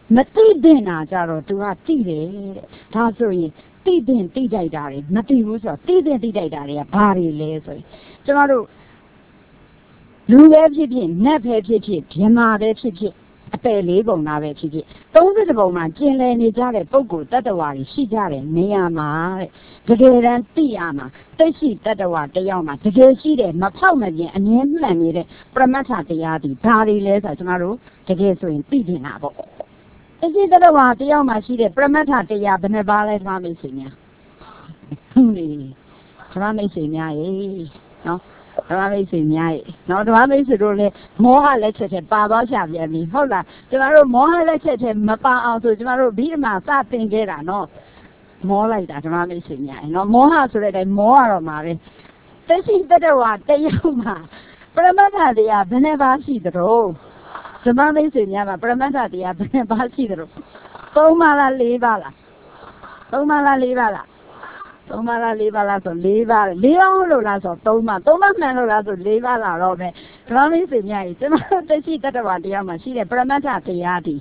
မသိတဲ့နာကြတော့သူကသိတယ်ဒါဆိုရင်သိတဲ့သိကြိုက်တာတွေမသိဘူးဆိုတော့သိတဲ့သိကြိုက်တာတွေကဘာတွေလဲဆိုရင်ကျမတို့လူပဲဖြစ်ဖြစ်နတ်ပဲဖြစ်ဖြစ်ဗြဟ္မာပဲဖြစ်ဖြစ်အပယ်လေးပုံသားပဲဖြစ်ဖြစ်30ပုံမှာကျင်လည်နေကြတဲ့ပုဂ္ဂိုလ်တ attva တွေရှိကြတယ်နေရာမှာတဲ့တကယ်တမ်းသိရမှာသိရှိတ attva တယောက်မှာတကယ်ရှိတယ်မဖောက်မပြင်းအငြင်းမှန်နေတဲ့ပရမတ္ထတရားဒီဘာတွေလဲဆိုတော့ကျမတို့တကယ်ဆိုရင်သိနေတာပေါ့သိရှိတ attva တယောက်မှာရှိတဲ့ပရမတ္ထတရားဘယ်နှပါလဲဓမ္မမိတ်ဆွေများဟုတ်လေဓမ္မမိတ်ဆွေများရေနော်ဓမ္မမိတ်ဆွေများရေနော်ဓမ္မမိတ်ဆွေတို့လည်းမောဟလက်ချက်ထဲပါသွားချပြန်ပြီဟုတ်လားကျမတို့မောဟလက်ချက်ထဲမပါအောင်ဆိုကျမတို့ဘိဓမ္မာစသင်ခဲ့တာနော်မောလိုက်တာဓမ္မမိတ်ဆွေများရေနော်မောဟဆိုတဲ့အတိုင်းမောရတော့မှာပဲသိရှိတ attva တယောက်မှာပရမတ္ထတရားဘယ်နှပါရှိသလဲဓမ္မမိတ်ဆွေများမှာပရမတ္ထတရားဘယ်နှပါရှိသလဲ3ပါလား4ပါလား3ပါလား4ပါလား3ပါလား4ပါလားဆို4ပါ4ပါဟုတ်လို့လားဆို3ပါမှန်လို့လားဆို4ပါလာတော့ပဲဓမ္မမိတ်ဆွေများကြီးကျွန်တော်သိရှိတ attva တရားမှာရှိတဲ့ပရမတ္ထတရားဒီ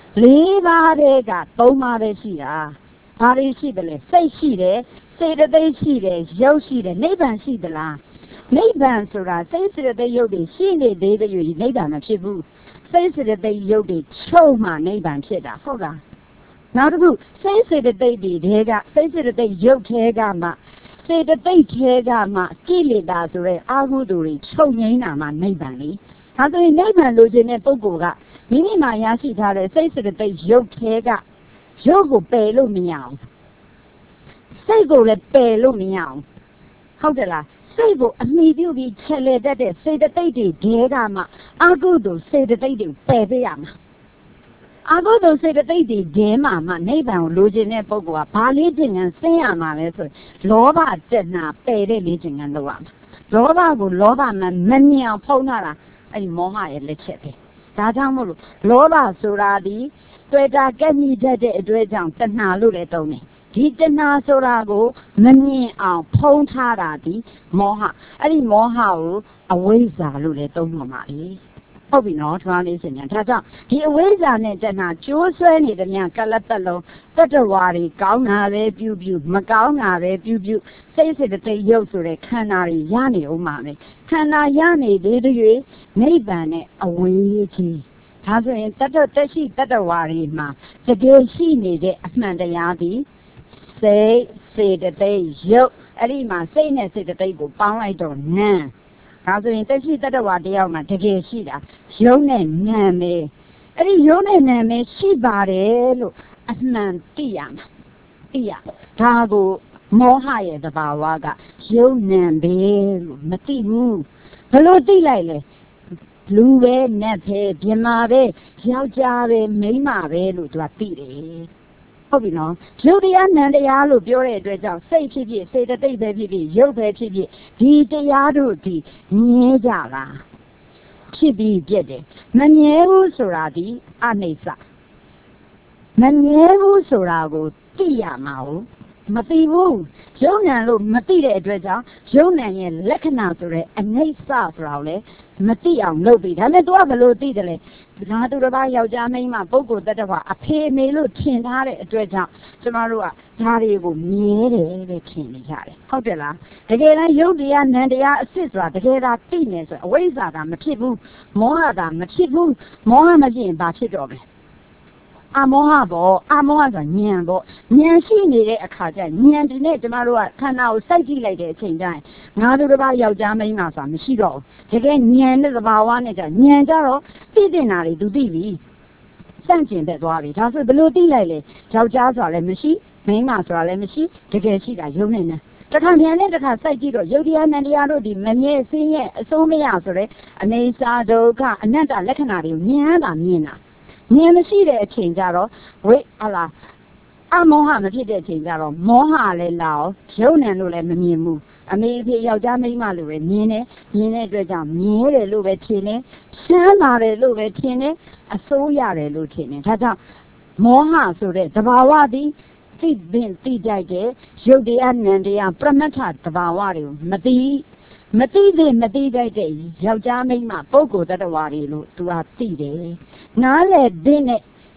4ပါးတဲ့က3ပါပဲရှိတာဘာတွေရှိတယ်လဲစိတ်ရှိတယ်စေတသိက်ရှိတယ်ရုပ်ရှိတယ်နိဗ္ဗာန်ရှိသလားနိဗ္ဗာန်ဆိုတာစိတ်စေတသိက်ရုပ်တွေရှိနေသေးတဲ့ယူနိဗ္ဗာန်မဖြစ်ဘူးစိတ်စေတသိက်ရုပ်တွေချုပ်မှနိဗ္ဗာန်ဖြစ်တာဟုတ်လားနောက်တစ်ခုစိတ်စေတသိက်တွေကစိတ်စေတသိက်ရုပ်ထဲကမှစေတသိက်ထဲကမှကိလေသာဆိုတဲ့အာဟုသူတွေချုပ်ငိမ့်တာမှနိဗ္ဗာန်လေဒါဆိုရင်နိဗ္ဗာန်လိုချင်တဲ့ပုဂ္ဂိုလ်ကမိမိမှာရရှိထားတဲ့စိတ်စေတသိက်ရုပ်ထဲကရုပ်ကိုပယ်လို့မရအောင်စိတ်ကိုလည်းပယ်လို့မရအောင်ဟုတ်တယ်လားစိတ်ကိုအမိပြုပြီးချက်လေတတ်တဲ့စေတသိက်တွေထဲကမှအာဟုသူစေတသိက်တွေပယ်ပေးရမှာအာဟုသူစေတသိက်တွေထဲမှာမှနိဗ္ဗာန်ကိုလိုချင်တဲ့ပုဂ္ဂိုလ်ကဘာလေးကျင်ငံဆင်းရမှာလဲဆိုလောဘတဏှာပယ်တဲ့လေးကျင်ငံလုပ်ရမှာလောဘကိုလောဘမှမမြင်အောင်ဖုံးထားတာအဲ့ဒီမောဟရဲ့လက်ချက်ပဲဒါကြောင့်မို့လို့လောဘဆိုတာဒီတွေ့တာကဲ့မိတတ်တဲ့အတွေ့အကြောင်းတဏှာလို့လည်းသုံးတယ်ဒီတဏှာဆိုတာကိုမမြင်အောင်ဖုံးထားတာဒီမောဟအဲ့ဒီမောဟကိုအဝိဇ္ဇာလို့လည်းသုံးမှာပါလေဟုတ်ပြီနော်ဓမ္မလေးရှင်များဒါကြောင့်ဒီအဝိဇ္ဇာနဲ့တဏှာကျိုးဆွဲနေတဲ့များကလတ်တက်လုံးတတ္တဝါတွေကောင်းတာပဲပြုမကောင်းတာပဲပြုစိတ်စေတသိက်ရုပ်ဆိုတဲ့ခန္ဓာတွေရနေဦးမှာပဲခန္ဓာရနေသေးတဲ့နိဗ္ဗာန်နဲ့အဝေးကြီးဒါဆိုရင်တက်ရှိတတ္တဝါတွေမှာတကယ်ရှိနေတဲ့အမှန်တရားဒီစိတ်စေတသိက်ရုပ်အဲ့ဒီမှာစိတ်နဲ့စေတသိက်ကိုပေါင်းလိုက်တော့နံဒါဆိုရင်တက်ရှိတတ္တဝါတယောက်မှာတကယ်ရှိတာရုပ်နဲ့နာမည်အဲ့ဒီရုပ်နဲ့နာမည်ရှိပါတယ်လို့အမှန်သိရမှာသိရဒါကိုမောဟရဲ့သဘာဝကရုပ်နာမည်လို့မသိဘူးဘယ်လိုသိလိုက်လဲလူပဲနတ်ပဲဗြဟ္မာပဲယောက်ျားပဲမိန်းမပဲလို့သူကသိတယ်ဟုတ်ပြီနော်ရုပ်တရားနံတရားလို့ပြောတဲ့အတွက်ကြောင့်စိတ်ဖြစ်ဖြစ်စေတသိက်ပဲဖြစ်ဖြစ်ရုပ်ပဲဖြစ်ဖြစ်ဒီတရားတို့ဒီမြဲကြလားဖြစ်ပြီးပြည့်တယ်မမြဲဘူးဆိုတာဒီအနိစ္စမမြဲဘူးဆိုတာကိုသိရမှာဟုတ်မသိဘူးရုပ်နံလို့မသိတဲ့အတွက်ကြောင့်ရုပ်နံရဲ့လက္ခဏာဆိုတဲ့အနိစ္စဆိုတာကိုလည်းမသိအောင်လုပ်ပြီးဒါနဲ့သူကဘယ်လိုသိတယ်လဲငါသူတစ်ပါးယောက်ျားမိန်းမပုဂ္ဂိုလ်တ attva အဖေအမေလို့ထင်ထားတဲ့အတွက်ကြောင့်ကျမတို့ကဒါတွေကိုမြဲတယ်လို့ထင်နေကြတယ်ဟုတ်တယ်လားတကယ်တမ်းရုပ်တရားနံတရားအစစ်ဆိုတာတကယ်သာသိနေဆိုအဝိဇ္ဇာကမဖြစ်ဘူးမောဟကမဖြစ်ဘူးမောဟမဖြစ်ရင်ဘာဖြစ်တော့မလဲအမောဟပေါ့အမောဟဆိုတာဉာဏ်ပေါ့ဉာဏ်ရှိနေတဲ့အခါကျဉာဏ်ဒီနဲ့ကျမတို့ကခန္ဓာကိုစိုက်ကြည့်လိုက်တဲ့အချိန်ကျရင်ငါတို့တစ်ပါးယောက်ျားမိန်းမဆိုတာမရှိတော့ဘူးတကယ်ဉာဏ်နဲ့သဘာဝနဲ့ကျဉာဏ်ကြတော့သိတင်တာတွေသူသိပြီစန့်ကျင်သက်သွားပြီဒါဆိုဘယ်လိုသိလိုက်လဲယောက်ျားဆိုတာလည်းမရှိမိန်းမဆိုတာလည်းမရှိတကယ်ရှိတာယုံနေတယ်တခါပြန်နဲ့တခါစိုက်ကြည့်တော့ယုတ်တရားနံတရားတို့ဒီမမြဲဆင်းရဲအစိုးမရဆိုတဲ့အနေစာဒုက္ခအနတ္တလက္ခဏာတွေကိုမြင်တာမြင်တာဉာဏ်မရှိတဲ့အချိန်ကျတော့ဝိဟလာအမောဟမဖြစ်တဲ့အချိန်ကျတော့မောဟလည်းလာအောင်ရုပ်နံလို့လည်းမမြင်ဘူးအမေအဖေယောက်ျားမိန်းမလို့ပဲမြင်တယ်မြင်တဲ့အတွက်ကြောင့်မြင်တယ်လို့ပဲထင်တယ်ရှမ်းပါတယ်လို့ပဲထင်တယ်အစိုးရတယ်လို့ထင်တယ်ဒါကြောင့်မောဟဆိုတဲ့သဘာဝသည်သိပင်သိကြိုက်တဲ့ရုပ်တရားနံတရားပရမတ္ထသဘာဝတွေကိုမသိကြိုက်တဲ့ယောက်ျားမိန်းမပုဂ္ဂိုလ်တ attva တွေလို့သူကသိတယ်နားလေတဲ့နဲ့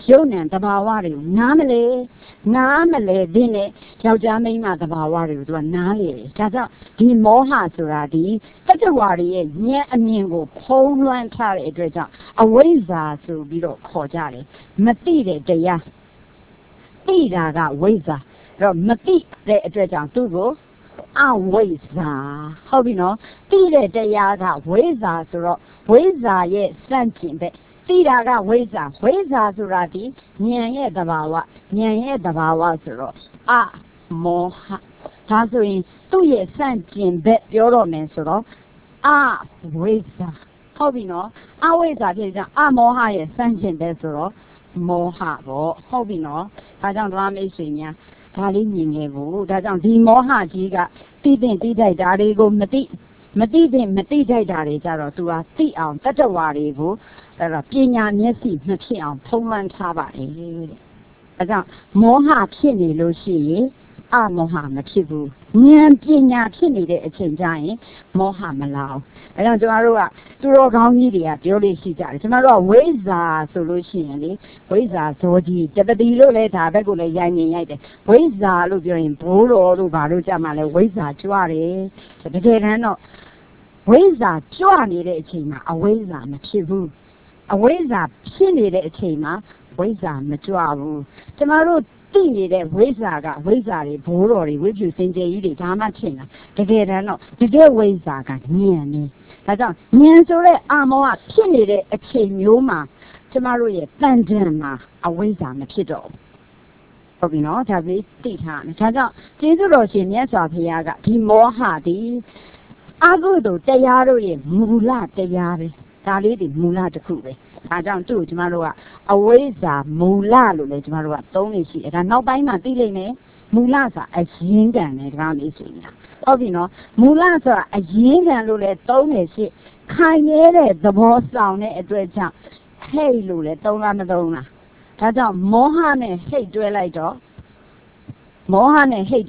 ရုပ်နံတဘာဝတွေကိုနားမလဲတဲ့နဲ့ယောက်ျားမိန်းမတဘာဝတွေကိုသူကနားလေတယ်ဒါကြောင့်ဒီမောဟဆိုတာဒီတတ္တဝါတွေရဲ့ဉာဏ်အမြင်ကိုဖုံးလွှမ်းထားတဲ့အတွက်ကြောင့်အဝိဇ္ဇာဆိုပြီးတော့ခေါ်ကြတယ်မသိတဲ့တရားသိတာကဝိဇ္ဇာအဲ့တော့မသိတဲ့အတွက်ကြောင့်သူ့ကိုအဝိဇ္ဇာဟုတ်ပြီနော်သိတဲ့တရားကဝိဇ္ဇာဆိုတော့ဝိဇ္ဇာရဲ့စန့်ကျင်ဘက်သိတာကဝိဇ္ဇာဆိုတာဒီဉာဏ်ရဲ့သဘာဝဆိုတော့အမောဟဒါဆိုရင်သူ့ရဲ့စန့်ကျင်ဘက်ပြောတော့မယ်ဆိုတော့အဝိဇ္ဇာဟုတ်ပြီနော်အဝိဇ္ဇာဖြစ်ကြအမောဟရဲ့စန့်ကျင်ဘက်ဆိုတော့မောဟပေါ့ဟုတ်ပြီနော်ဒါကြောင့်ဓမ္မမိတ်ဆွေများဒါလေးမြင်ခဲ့ဘူးဒါကြောင့်ဒီမောဟကြီးကသိတဲ့သိတိုက်တာတွေကိုမသိတိုက်တာတွေကြတော့သူကသိအောင်တတ္တဝါတွေကိုအဲ့တော့ပညာမျက်စိမဖြစ်အောင်ဖုံးလွှမ်းထားပါတယ်တဲ့ဒါကြောင့်မောဟဖြစ်နေလို့ရှိရင်အမောဟမဖြစ်ဘူးဉာဏ်ပညာဖြစ်နေတဲ့အချိန်ကျရင်မောဟမလာအောင်အဲကြောင့်ကျွန်တော်တို့ကသူတော်ကောင်းကြီးတွေကပြောလို့ရှိကြတယ်ကျွန်တော်တို့ကဝိဇ္ဇာဆိုလို့ရှိရင်လေဝိဇ္ဇာဇောကြီးတပတိလို့လဲဒါဘက်ကိုလည်းရိုက်တယ်ဝိဇ္ဇာလို့ပြောရင်ဘိုးတော်တို့ဘာလို့ကြမှာလဲဝိဇ္ဇာကြွတယ်တကယ်တမ်းတော့ဝိဇ္ဇာကြွနေတဲ့အချိန်မှာအဝိဇ္ဇာမဖြစ်ဘူးအဝိဇ္ဇာဖြစ်နေတဲ့အချိန်မှာဝိဇ္ဇာမကြွဘူးကျွန်တော်တို့သိနေတဲ့ဝိဇ္ဇာကဝိဇ္ဇာတွေဘိုးတော်တွေဝိပုစင်ကြယ်ကြီးတွေဒါမှထင်တာတကယ်တမ်းတော့တကယ်ဝိဇ္ဇာကဉာဏ်နေဒါကြောင့်ဉာဏ်ဆိုတဲ့အာမောဟဖြစ်နေတဲ့အချိန်မျိုးမှာကျမတို့ရဲ့တန်ကြံမှာအဝိဇ္ဇာမဖြစ်တော့ဘူးဟုတ်ပြီနော်ဒါပြီးသိထားတယ်ဒါကြောင့်ကျေးဇူးတော်ရှင်မြတ်စွာဘုရားကဒီမောဟဒီအကုသိုလ်တရားတို့ရဲ့မူလတရားပဲဒါလေးဒီမူလတစ်ခုပဲဒါကြောင့်သူ့ကိုကျမတို့ကအဝိဇ္ဇာမူလလို့လည်းကျမတို့ကသုံးနေရှိတယ်ဒါနောက်ပိုင်းမှာသိလိမ့်မယ်မူလဆိုတာအရင်းခံတယ်ဒါမှမဟုတ်ဆိုရင်ဟုတ်ပြီနော်မူလဆိုတာအရင်းခံလို့လည်းသုံးနေရှိခိုင်ရဲတဲ့သဘောဆောင်တဲ့အတွက်ကြောင့်ဟိတ်လို့လည်းသုံးလားမသုံးလားဒါကြောင့်မောဟနဲ့ဟိတ်တွဲလိုက်တော့မောဟဟိတ်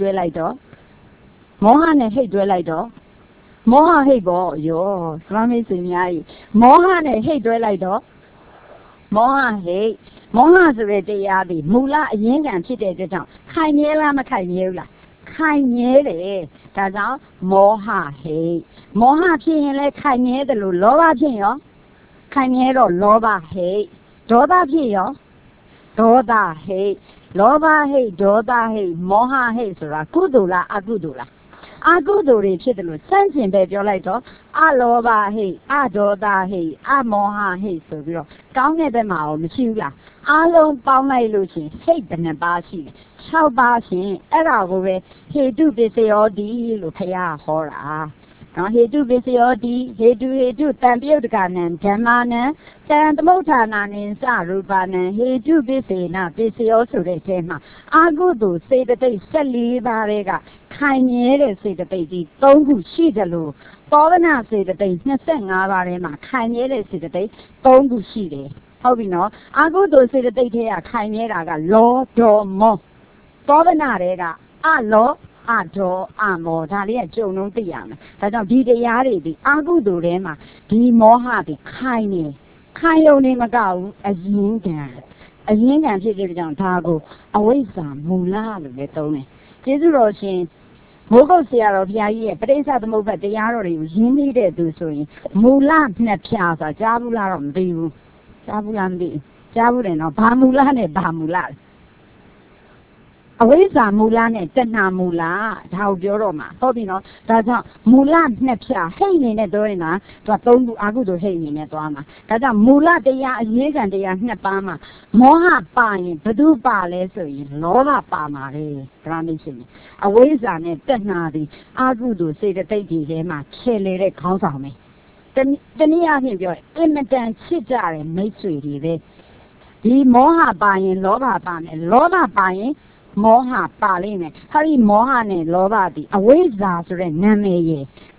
ပေါ့ယောသရမေဆွေများကြီးမောဟနဲ့ဟိတ်တွဲလိုက်တော့မောဟဆိုတဲ့တရားဒီမူလအရင်းခံဖြစ်တဲ့အတွက်ကြောင့်ခိုင်မြဲလားမခိုင်မြဲဘူးလားခိုင်မြဲတယ်ဒါကြောင့်မောဟဖြစ်ရင်လည်းခိုင်မြဲတယ်လို့လောဘဖြစ်ရောခိုင်မြဲတော့လောဘဟိတ်ဒေါသဖြစ်ရောဒေါသဟိတ်လောဘဟိတ်ဒေါသဟိတ်မောဟဟိတ်ဆိုတာကုသိုလ်လားအကုသိုလ်လားအကုသိုလ်တွေဖြစ်တယ်လို့စန့်ကျင်ပဲပြောလိုက်တော့အလောဘဟိတ်အဒေါသဟိတ်အမောဟဟိတ်ဆိုပြီးတော့ကောင်းတဲ့ဘက်မှာရောမရှိဘူးလားအလုံးပေါင်းလိုက်လို့ရှင်ဟိတ်ဘယ်နှပါရှိလဲ6ပါးရှင်အဲ့ဒါကိုပဲဟေတုပစ္စယောတိလို့ဘုရားဟောတာနော်ဟေတုပစ္စယောတိဟေတုတံပြုတ်တကနံဓမ္မာနံတံသမုဋ္ဌာနာနိစရူပနံဟေတုပစ္စေနပစ္စယောဆိုတဲ့အဲမှာအာဟုတုစေတသိက်14ပါးတွေကခိုင်မြဲတဲ့စေတသိက်ကြီး3ခုရှိတယ်လို့သောဝနာစေတသိက်25ပါးထဲမှာခိုင်မြဲတဲ့စေတသိက်3ခုရှိတယ်ဟုတ်ပြီနော်အာဟုတုစေတသိက်ထဲကခိုင်မြဲတာကလောဒေါမောသောဝနာတွေကအလောအဒေါအမောဒါလေးကကြုံလုံးသိရမယ်ဒါကြောင့်ဒီတရားတွေဒီအာဟုတုထဲမှာဒီမောဟဒီခိုင်ရုံနေမကဘူးအရင်းခံဖြစ်တဲ့ကြောင့်ဒါကိုအဝိဇ္ဇာမူလလို့လည်းသုံးတယ်ကျေးဇူးတော်ရှင်မိုးကုတ်ဆရာတော်ဘုရားကြီးရဲ့ပဋိစ္စသမုပ္ပါဒ်တရားတော်တွေကိုရင်းနှီးတဲ့သူဆိုရင်မူလနှစ်ဖြာဆိုတာကြားဘူးလားတော့မသိဘူးကြားဘူးလားမသိကြားဘူးတယ်နော်ဘာမူလနဲ့ဘာမူလအဝိဇ္ဇာမူလနဲ့တဏှာမူလဒါကိုပြောတော့မှာဟုတ်ပြီနော်ဒါကြောင့်မူလနှစ်ဖြာဟိတ်နေနဲ့ပြောရင်ကသူက3ခုအာဟုတုဟိတ်နေနဲ့သွားမှာဒါကြောင့်မူလတရားအရင်းခံတရား2ပါးမှာမောဟပါရင်ဘယ်သူပါလဲဆိုရင်လောဘပါမှာလေဒါမှမရှိဘူးအဝိဇ္ဇာနဲ့တဏှာဒီအာဟုတုစေတသိက်တွေထဲမှာခြေလေတဲ့ခေါင်းဆောင်ပဲတနည်းအားဖြင့်ပြောအင်မတန်ချစ်ကြတယ်မိတ်ဆွေတွေပဲဒီမောဟပါရင်လောဘပါမယ်လောဘပါရင်မောဟပါလိမ့်မယ်ဟာဒီမောဟနဲ့လောဘဒီအဝိဇ္ဇာဆိုတဲ့နာမည်ရဲ့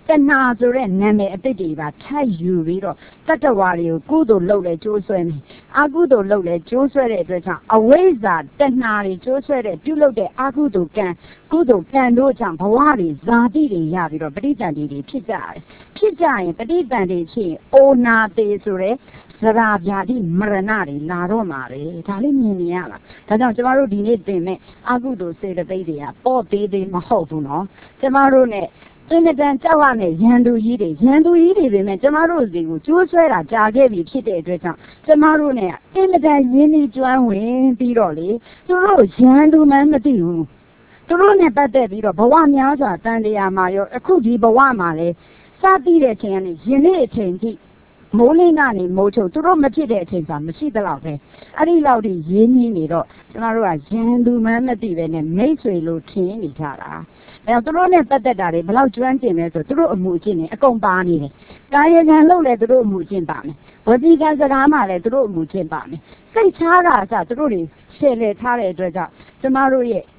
တဏှာဆိုတဲ့နာမည်အတိတ်တွေပါထပ်ယူပြီးတော့တတ္တဝါတွေကိုကုသိုလ်လုပ်လဲကျိုးဆွဲမယ်အကုသိုလ်လုပ်လဲကျိုးဆွဲတဲ့အတွက်ကြောင့်အဝိဇ္ဇာတဏှာတွေကျိုးဆွဲတဲ့ပြုလုပ်တဲ့အကုသိုလ်ကံကုသိုလ်ကံတို့ကြောင့်ဘဝတွေဇာတိတွေရပြီးတော့ပဋိသန္ဓေတွေဖြစ်ကြတယ်ဖြစ်ကြရင်ပဋိသန္ဓေဖြစ်ရင်အိုနာတေဆိုတဲ့ဇရာဗျာတိမရဏတွေလာတော့မှာပဲဒါလေးမြင်နေရလားဒါကြောင့်ကျမတို့ဒီနေ့သင်မဲ့အကုသိုလ်စေတသိက်တွေကပေါ့သေးသေးမဟုတ်ဘူးနော်ကျမတို့ နဲ့အင်မတန်ကြောက်ရမယ့်ရန်သူကြီးတွေပဲနဲ့ကျမတို့စီကိုကျိုးဆွဲတာကြာခဲ့ပြီဖြစ်တဲ့အတွက်ကြောင့်ကျမတို့ နဲ့အင်မတန်ရင်းနှီးကျွမ်းဝင်ပြီးတော့လေသူတို့ရန်သူမှမသိဘူးသူတို့နဲ့ပတ်သက်ပြီးတော့ဘဝများစွာတန်တရားမှာရောအခုဒီဘဝမှာလေစသည်တဲ့အချိန်ကနေယနေ့အချိန်ထိမိုးလင်းကနေမိုးချုပ်သူတို့မဖြစ်တဲ့အချိန်ဆိုတာမရှိသလောက်ပဲအဲ့ဒီလောက်ထိရင်းနှီးနေတော့ကျမတို့ကရန်သူမှမသိပဲနဲ့မိတ်ဆွေလို့ထင်နေကြတာအဲတော့သူတို့နဲ့ပတ်သက်တာတွေဘယ်လောက်ကျွမ်းကျင်လဲဆိုသူတို့အမှုအကျင့်တွေအကုန်ပါနေတယ်ကာယကံလုပ်လဲသူတို့အမှုအကျင့်ပါမယ်ဝစီကံစကားမှလည်းသူတို့အမှုအကျင့်ပါမယ်စိတ်ချားတာအစသူတို့တွေရှယ်လေထားတဲ့အတွက်ကြောင့်ကျမတို့ရဲ့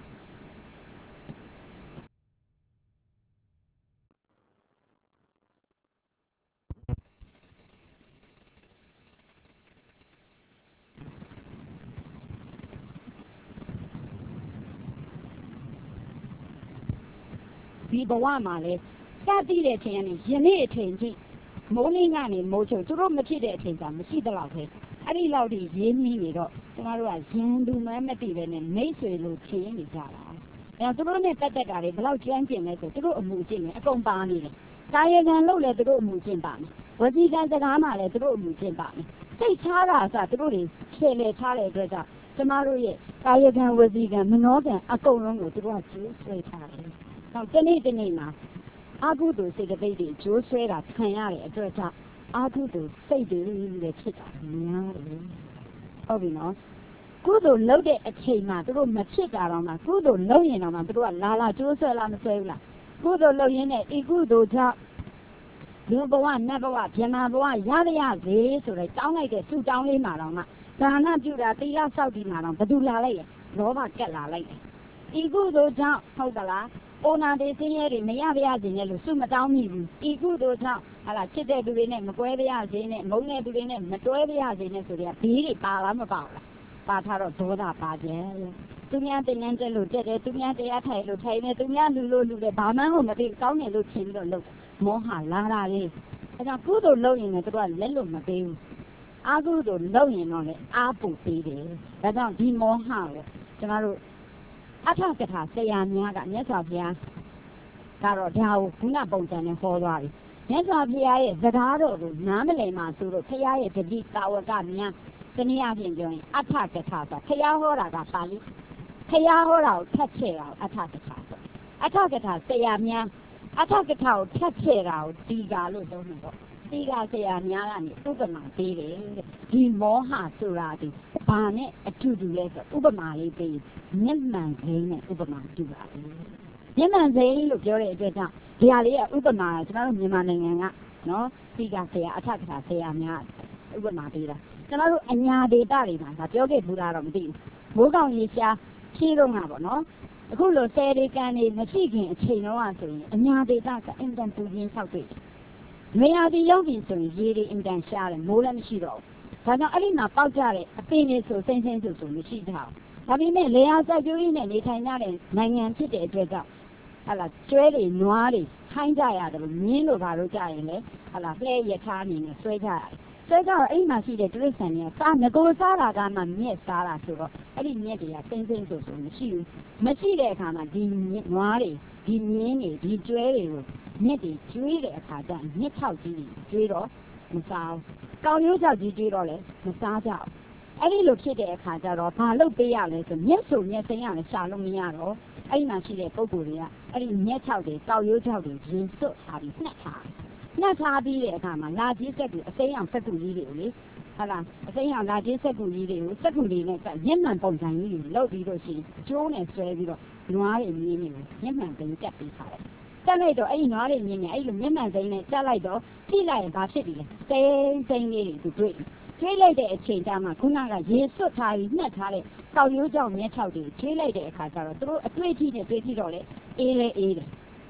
ဒီဘဝမှာလဲစသည်တဲ့အချိန်ကနေယနေ့အချိန်ထိမိုးလင်းကနေမိုးချုပ်သူတို့မဖြစ်တဲ့အချိန်ကမရှိသလောက်ပဲအဲ့ဒီလောက်ထိရင်းနှီးနေတော့ကျမတို့ကရန်သူမှမသိပဲနဲ့မိတ်ဆွေလို့ထင်နေကြတာအဲသူတို့နဲ့ပတ်သက်တာတွေဘယ်လောက်ကျွမ်းကျင်လဲဆိုသူတို့အမှုအကျင့်တွေအကုန်ပါနေတယ်ကာယကံလုပ်လဲသူတို့အမှုအကျင့်ပါမယ်ဝစီကံစကားမှလည်းသူတို့အမှုအကျင့်ပါမယ်စိတ်ချားတာအစသူတို့တွေရှယ်လေထားတဲ့အတွက်ကြောင့်ကျမတို့ရဲ့ကာယကံဝစီကံမနောကံအကုန်လုံးကိုသူတို့ကကျိုးဆွဲထားတယ်နောက်တနေ့မှာအာဟုတုစိတ်ကပိတ်တွေကျိုးဆွဲတာခံရတဲ့အတွက်ကြောင့်အာဟုတုစိတ်တွေလည်းဖြစ်တာများတယ်ဟုတ်ပြီနော်ကုသိုလ်လုပ်တဲ့အချိန်မှာသူတို့မဖြစ်တာတော့မှကုသိုလ်လုပ်ရင်တော့မှသူတို့ကလာကျိုးဆွဲလားမဆွဲဘူးလားကုသိုလ်လုပ်ရင်းနဲ့ဤကုသိုလ်ကြောင့်လူဘဝနတ်ဘဝဗြဟ္မာဘဝရရစေဆိုတော့တောင်းလိုက်တဲ့ဆုတောင်းလေးမှာတော့မှဒါနပြုတာသီလဆောက်တည်မှာတော့ဘယ်သူလာလိုက်ရလောဘကက်လာလိုက်တယ်ဤကုသိုလ်ကြောင့်ဟုတ်သလားအိုနာတေစင်းရဲတွေမရပါရစေနဲ့လို့ဆုမတောင်းမိဘူးဤကုသိုလ်ကြောင့်ဟာလာချစ်တဲ့သူတွေနဲ့မကွဲပါရစေနဲ့မုန်းတဲ့သူတွေနဲ့မတွဲပါရစေနဲ့ဆိုတဲ့ဘေးတွေပါလားမပါဘူးလားပါထားတော့ဒေါသပါကြတယ်သူများတင်နှန်းတက်လို့တက်တယ်သူများတရားထိုင်လို့ထိုင်တယ်သူများလူလို့လူတယ်ဘာမှမသိကောင်းတယ်လို့ထင်ပြီးတော့လုပ်မောဟလာတာလေအဲဒါကုသိုလ်လုပ်ရင်လည်းသူကလက်လို့မပေးဘူးအာကုသိုလ်လုပ်ရင်တော့လေအားပူပေးတယ်ဒါကြောင့်ဒီမောဟကိုကျမတို့အထကထာဆရာများကမြတ်စွာဘုရားကတော့ဒါကိုခုနပုံစံနဲ့ဟောသွားပြီမြတ်စွာဘုရားရဲ့စကားတော်ကိုနားမလည်မှဆိုတော့ဘုရားရဲ့တတိတာဝကများတနည်းအားဖြင့်ပြောရင်အထကထာဆိုဘုရားဟောတာကပါဠိဘုရားဟောတာကိုထပ်ချဲ့တာအထကထာဆိုအထကထာဆရာများအထကထာကိုထပ်ချဲ့တာကိုတီကာလို့သုံးတယ်ပေါ့တီကာဆရာများကနေဥပမာပေးတယ်ဒီမောဟဆိုတာဒီဘာနဲ့အတူတူလဲဆိုဥပမာလေးပေးမျက်မှန်စိမ်းနဲ့ဥပမာတူပါတယ်မျက်မှန်စိမ်းလို့ပြောတဲ့အတွက်ကြောင့်ဒီဟာလေးကဥပမာကျွန်တော်တို့မြန်မာနိုင်ငံကနော်တီကာဆရာအထကထာဆရာများဥပမာပေးတာကျွန်တော်တို့အညာဒေတာတွေမှာဒါပြောခဲ့ဘူးလားတော့မသိဘူးမိုးကောင်ရေရှားဖြေးတော့မှာပေါ့နော်အခုလိုဆယ်ဒီကန်နေမရှိခင်အချိန်တော့ဆိုရင်အညာဒေတာကအင်တန်ပူရင်းဆောက်တွေ့နေရာဒီရောက်ပြီဆိုရင်ရေတွေအင်တန်ရှားတယ်မိုးလည်းမရှိတော့ဘူးဒါကြောင့်အဲ့ဒီမှာပေါက်ကြတဲ့အပင်တွေဆိုစိမ့်ဆိုမရှိတော့ဒါပေမဲ့လေယာစိုက်ပျိုးရေးနဲ့နေထိုင်ကြတဲ့နိုင်ငံဖြစ်တဲ့အတွက်ကြောင့်ဟာလာကျွဲတွေနွားတွေခိုင်းကြရတယ်လို့မြင်းတို့ဘာလို့ကြရင်လဲဟာလာလှဲရထားနေနဲ့ဆွဲကြရတယ်ဆွဲကြတော့အဲ့မှာရှိတဲ့တိရစ္ဆာန်တွေကစားငကိုစားတာကမှမြက်စားတာဆိုတော့အဲ့ဒီမြက်တွေကစိမ့်ဆိုမရှိဘူးမရှိတဲ့အခါမှာဒီနွားတွေဒီမြင်းတွေဒီကျွဲတွေကိုမြက်တွေကျွေးတဲ့အခါကျမြက်၆ကြီးကျွေးတော့မစားဘူးကောင်းရိုး၆ကြီးကျွေးတော့လည်းမစားကြဘူးအဲ့ဒီလိုဖြစ်တဲ့အခါကျတော့ဘာလုပ်ပေးရလဲဆိုမြက်ဆိုမြက်စိမ်းရလည်းရှာလို့မရတော့အဲ့ဒီမှာရှိတဲ့ပုံကိုယ်တွေကအဲ့ဒီမြက်၆တွေကောက်ရိုး၆တွေရင်းစွတ်ထားပြီးနှက်ထားပြီးတဲ့အခါမှာလာကြီးဆက်ကူအစိမ်းအောင်ဆက်ကူကြီးတွေကိုလေဟာလားအစိမ်းအောင်လာကြီးဆက်ကူကြီးတွေကိုဆက်ကူလေးနဲ့မျက်မှန်ပုံစံကြီးတွေလုပ်ပြီးလို့ရှိရင်ကျိုးနဲ့ဆွဲပြီးတော့နွားတွေမြင်းတွေကိုမျက်မှန်သိမ်းတက်ပြီးထားတယ်တက်လိုက်တော့အဲ့ဒီနွားတွေမြင်းတွေအဲ့လိုမျက်မှန်သိမ်းနဲ့တက်လိုက်တော့ကြည့်လိုက်ရင်ဘာဖြစ်ပြီလဲစိမ်းလေးတွေသူတွေ့လိုက်တဲ့အချိန်ကျမှခုနကရေစွတ်ထားပြီးနှက်ထားတဲ့ကောက်ရိုးကြောင့်မြက်၆တွေကျွေးလိုက်တဲ့အခါကျတော့သူတို့အတွေ့အထိနဲ့တွေ့ထိတော့လေအေးတယ်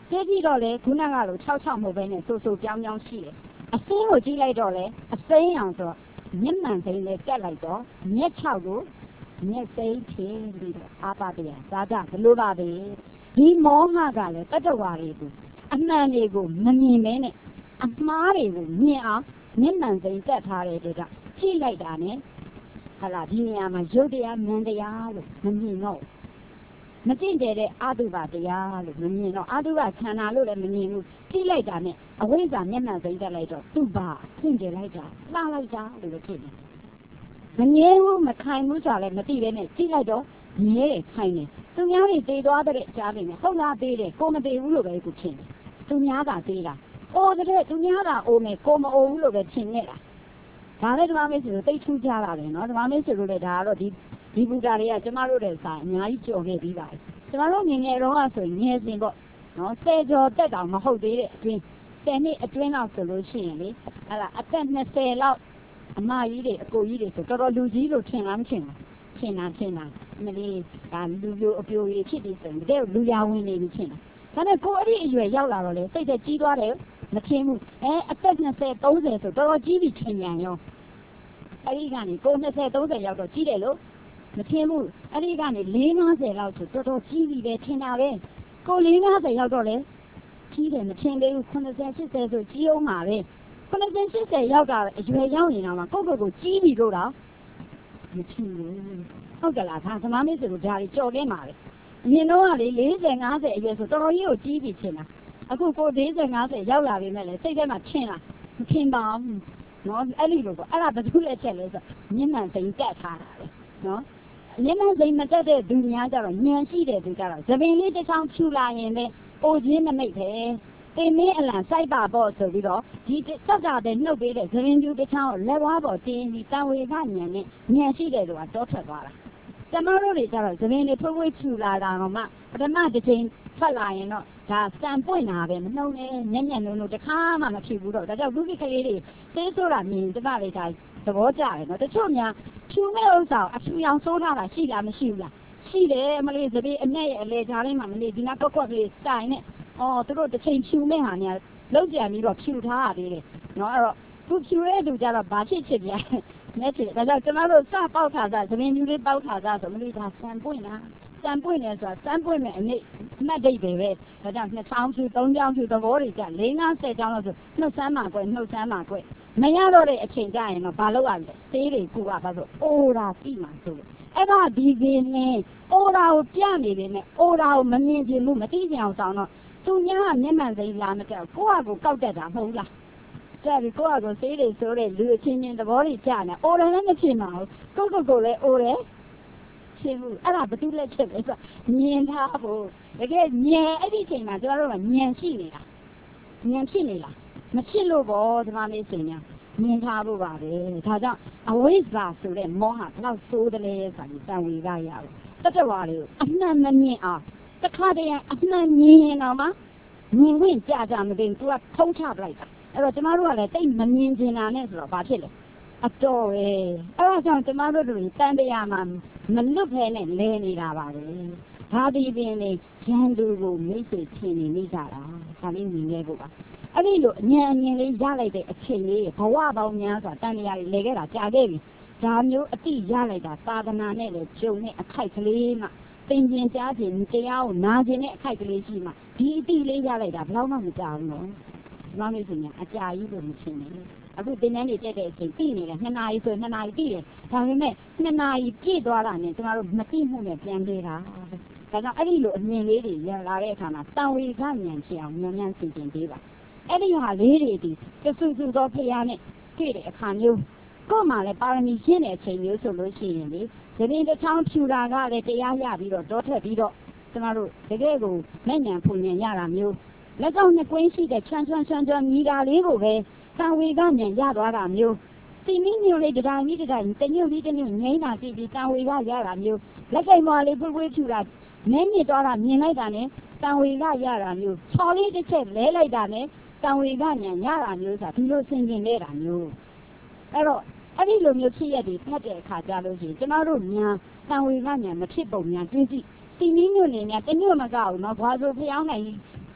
接ပြီးတော့လေခုနကလို6မှုပဲနဲ့ဆိုပြောင်းရှိတယ်အစင်းကိုကြည့်လိုက်တော့လေအစိမ်းအောင်ဆိုမျက်မှန်စိမ်းလေးတက်လိုက်တော့မျက်6ကိုမျက်စိမ်းဖြင်းပြီးတော့အာပါတရားသာကြဘလို့ပါပဲဒီမောဟကလည်းတတ္တဝါတွေကိုအမှန်တွေကိုမမြင်မဲနဲ့အမှားတွေကိုမြင်အောင်မျက်မှန်စိမ်းတက်ထားတဲ့တွေကကြည့်လိုက်တာနဲ့ဟာလာဒီနေရာမှာရုပ်တရားမန်တရားလို့မမြင်တော့မသိတဲ့အာတုဘတရားလို့မမြင်တော့အာတုဘခန္ဓာလို့လည်းမမြင်ဘူးကြည့်လိုက်တာနဲ့အဝိဇ္ဇာမျက်မှန်စိမ်းတက်လိုက်တော့သူ့ဘာသင်ကြလိုက်တာလှလိုက်တာလို့ဖြစ်နေမငြင်းဘူးမခိုင်ဘူးဆိုတာလည်းမသိပဲနဲ့ကြည့်လိုက်တော့ငြင်းတယ်ခိုင်တယ်သူများတွေတည်သွားတဲ့အကြားတွေနဲ့ဟုတ်လားသေးတယ်ကိုမတည်ဘူးလို့ပဲကိုဖြစ်နေသူများကသေးတာအိုးတဲ့သူများကအိုးမယ်ကိုမအိုးဘူးလို့ပဲထင်နေတာဒါလည်းဓမ္မမေဆိုလို့သိထူးကြတာပဲနော်ဓမ္မမေဆိုလို့လည်းဒါကတော့ဒီဘုရားတွေကကျမတို့တဲ့စာအများကြီးကြော်ခဲ့ပြီးပါတယ်ကျမတို့ငယ်ငယ်တော့ဆိုရင်ငယ်စဉ်ပေါ့နော်10ကျော်တက်တောင်မဟုတ်သေးတဲ့အတွင်း10နှစ်အတွင်းလောက်ဆိုလို့ရှိရင်လေဟလာအသက်20လောက်အမကြီးတွေအကိုကြီးတွေဆိုတော်တော်လူကြီးလို့ထင်လားမထင်ဘူးထင်တာမလေးဒါလူပြိုအပြိုကြီးဖြစ်ပြီးဆိုရင်တကယ်လူရဝင်နေပြီထင်တာဒါနဲ့ကိုအဲ့ဒီအရွယ်ရောက်လာတော့လေစိတ်သက်ကြီးသွားတယ်မထင်ဘူးအသက်20 30ဆိုတော်တော်ကြီးပြီထင်ပြန်ရောအဲ့ဒီကနေကို20 30ရောက်တော့ကြီးတယ်လို့မထင်ဘူးအဲ့ဒီကနေ40 50လောက်ဆိုတော်တော်ကြီးပြီပဲထင်တာပဲကို50ရောက်တော့လေကြီးတယ်မထင်သေးဘူး80 80ဆိုကြီးအောင်ပါပဲ80 80ရောက်တာအရွယ်ရောက်နေတာမှာကိုကြီးပြီလို့တော့မထင်ဘူးဟုတ်ကလားဒါသမားမေးဆိုလို့ဒါကြီးကြော်ခဲ့မှာပဲအရင်တော့ကလေ40 50အရွယ်ဆိုတော်တော်ကြီးကိုကြီးပြီထင်တာအခုကို40 50ရောက်လာပြီမဲ့လေစိတ်ထဲမှာထင်လားမထင်ပါဘူးနော်အဲ့ဒီလိုပေါ့အဲ့ဒါဘာလို့လဲချက်လဲဆိုမျက်မှန်စိမ်တက်ထားတာလေနော်မျက်မှန်စိမ်မတက်တဲ့ဒုညာကြတော့ဉာဏ်ရှိတဲ့သူကြတော့သပင်လေးတစ်ချောင်းဖြူလာရင်ပဲအိုခြင်းမမိတ်ပဲတင်မင်းအလံစိုက်ပါပေါ့ဆိုပြီးတော့ဒီစက်ကတဲ့နှုတ်ပေးတဲ့သပင်ပြူတစ်ချောင်းကိုလက်ဝါးပေါ်တင်းပြီးတံဝေကဉာဏ်နဲ့ဉာဏ်ရှိတဲ့သူကတောထွက်သွားတာကျမတို့တွေကြတော့သပင်လေးဖွေးဖွေးဖြူလာတာတော့မှပထမတစ်ချိန်ထွက်လာရင်တော့ဒါစံပွင့်တာပဲမနှုံနဲ့ညံ့ညံ့နုံနုံတခါမှမဖြစ်ဘူးတော့ဒါကြောင့်လူကြီးကလေးတွေသိဆိုတာမြင်ကျမလေးဒါသဘောကျတယ်နော်တချို့များဖြူမဲ့ဥစ္စာအဖြူရောင်ဆိုးထားတာရှိလားမရှိဘူးလားရှိတယ်မလေးသပင်အနဲ့ရဲ့အလေကြားလေးမှာမလေးဒီနာကွက်ကွက်ကလေးတိုင်နဲ့သူတို့တစ်ချိန်ဖြူမဲ့ဟာများလုံးကြံပြီးတော့ဖြူထားရသေးတယ်နော်အဲ့တော့သူဖြူတဲ့လူကြတော့ဘာဖြစ်ဖြစ်ပြန်နဲ့ဖြစ်ဒါကြောင့်ကျမတို့စပေါက်ထားတာသပင်ပြူလေးပေါက်ထားတာဆိုမလေးဒါစံပွင့်လားစံပွင့်နေဆိုတာစံပွင့်မဲ့အနည်းအမှတ်ဒိတ်ပဲဒါကြောင့်2ချောင်းဖြူ3ချောင်းဖြူသဘောတွေကြ4 50ချောင်းလို့ဆိုနှုတ်ဆန်းမှာကွနှုတ်ဆန်းမှာကွမရတော့တဲ့အချိန်ကျရင်တော့ဘာလုပ်ရလဲသေးတွေကိုကဘာလို့အိုရာကြည့်မှာဆိုလို့အဲ့ဒါဒီကင်းနဲ့အိုရာကိုပြနေတယ်နဲ့အိုရာကိုမမြင်ချင်ဘူးမသိချင်အောင်ဆောင်တော့သူများကမျက်မှန်စိမ်းလာမကြောက်ကိုယ့်ဟာကိုကောက်တတ်တာမဟုတ်လားကြပြီကိုယ့်ဟာကိုသေးတွေဆိုတဲ့လူအချင်းချင်းသဘောတွေကြာနေအိုတယ်လည်းမဖြစ်မှာဘူးကိုလည်းအိုတယ်ဖြစ်ဘူးအဲ့ဒါဘာတူလက်ချက်လဲဆိုမြင်ထားဖို့တကယ်ဉာဏ်အဲ့ဒီအချိန်မှာကျမတို့ကဉာဏ်ရှိနေတာဉာဏ်ဖြစ်နေလားမဖြစ်လို့ပေါ့ဒီမှာလေးစင်ညာမြင်ထားဖို့ပါပဲဒါကြောင့်အဝိဇ္ဇာဆိုတဲ့မောဟဘလောက်ဆိုးတယ်လဲဆိုပြီးတန်ဝေကရအောင်တတ္တဝါတွေကိုအမှန်မမြင်အောင်တခါတည်းအမှန်မြင်ရင်တော့မှမြင်ဝင်ကြမသိဘူးသူကဖုံးချပလိုက်တာအဲ့တော့ကျမတို့ကလည်းတိတ်မမြင်ချင်တာနဲ့ဆိုတော့ဘာဖြစ်လဲအတော်ပဲအဲ့ဒါကြောင့်ကျမတို့တို့တန်တရားမှာမလွတ်ဖဲနဲ့လဲနေတာပါပဲဒါဒီပင်လေရန်သူကိုမိတ်ဆွေချင်းနေကြတာဒါလေးမြင်ခဲ့ဖို့ပါအဲ့ဒီလိုအញ្ញံလေးရလိုက်တဲ့အချိန်လေးဘဝပေါင်းများစွာတန်တရားတွေလဲခဲ့တာကြာခဲ့ပြီဒါမျိုးအတိရလိုက်တာသာသနာနဲ့လေဂျုံနဲ့အခိုက်ကလေးမှသင်ကျင်ကြားခြင်းတရားကိုနာကျင်တဲ့အခိုက်ကလေးရှိမှဒီအတိလေးရလိုက်တာဘယ်တော့မှမကြောက်ဘူးနော်ဒီမှာမျိုးစင်အကြာကြီးလို့မရှင်းဘူးအခုသင်တန်းတွေတက်တဲ့အချိန်ပြည့်နေတယ်2 နာရီဆို2 နာရီပြည့်တယ်ဒါပေမဲ့2 နာရီပြည့်သွားတာနဲ့ကျမတို့မသိမှုနဲ့ပြန်ပြေးတာဒါကြောင့်အဲ့ဒီလိုအမြင်လေးတွေရလာတဲ့အခါမှာတန်ဝေကဉာဏ်ဖြစ်အောင်ဉာဏ်သိကျင်ပေးပါအဲ့ဒီဟာလေးတွေဒီတဆူဆူသောဖရာနဲ့တွေ့တဲ့အခါမျိုးကို့မှာလည်းပါရမီရှင်းတဲ့အချိန်မျိုးဆိုလို့ရှိရင်လေသတိတစ်ချောင်းဖြူတာကလည်းတရားရပြီးတော့တောထက်ပြီးတော့ကျမတို့တကယ်ကိုမဲ့ဉာဏ်ဖွဉာဏ်ရတာမျိုးလက်ကောက်နှစ်ကွင်းရှိတဲ့ချွမ်းမြည်တာလေးကိုပဲတန်ဝေကဉာဏ်ရသွားတာမျိုးစီမင်းမျိုးလေးတတိုင်းကြီးတညွတ်ပြီးတညွတ်ငိမ့်တာကြည့်ပြီးတန်ဝေကရတာမျိုးလက်ကိမ်မော်လေးဖွေးဖြူတာနည်းမြစ်သွားတာမြင်လိုက်တာနဲ့တန်ဝေကရတာမျိုးချော်လေးတစ်ချက်လဲလိုက်တာနဲ့တန်ဝေကဉာဏ်ရတာမျိုးဆိုတာဒီလိုဆင်ကျင်နေတာမျိုးအဲ့တော့အဲ့ဒီလိုမျိုးဖြစ်ရတဲ့ဖတ်တဲ့အခါကြလို့ရှိရင်ကျမတို့များတန်ဝေကဉာဏ်မဖြစ်ပုံများတွေးကြည့်စီမင်းမျိုးလေးများတညွတ်မကောက်ဘူးနော်ဘာလို့ဖျောင်းနိုင်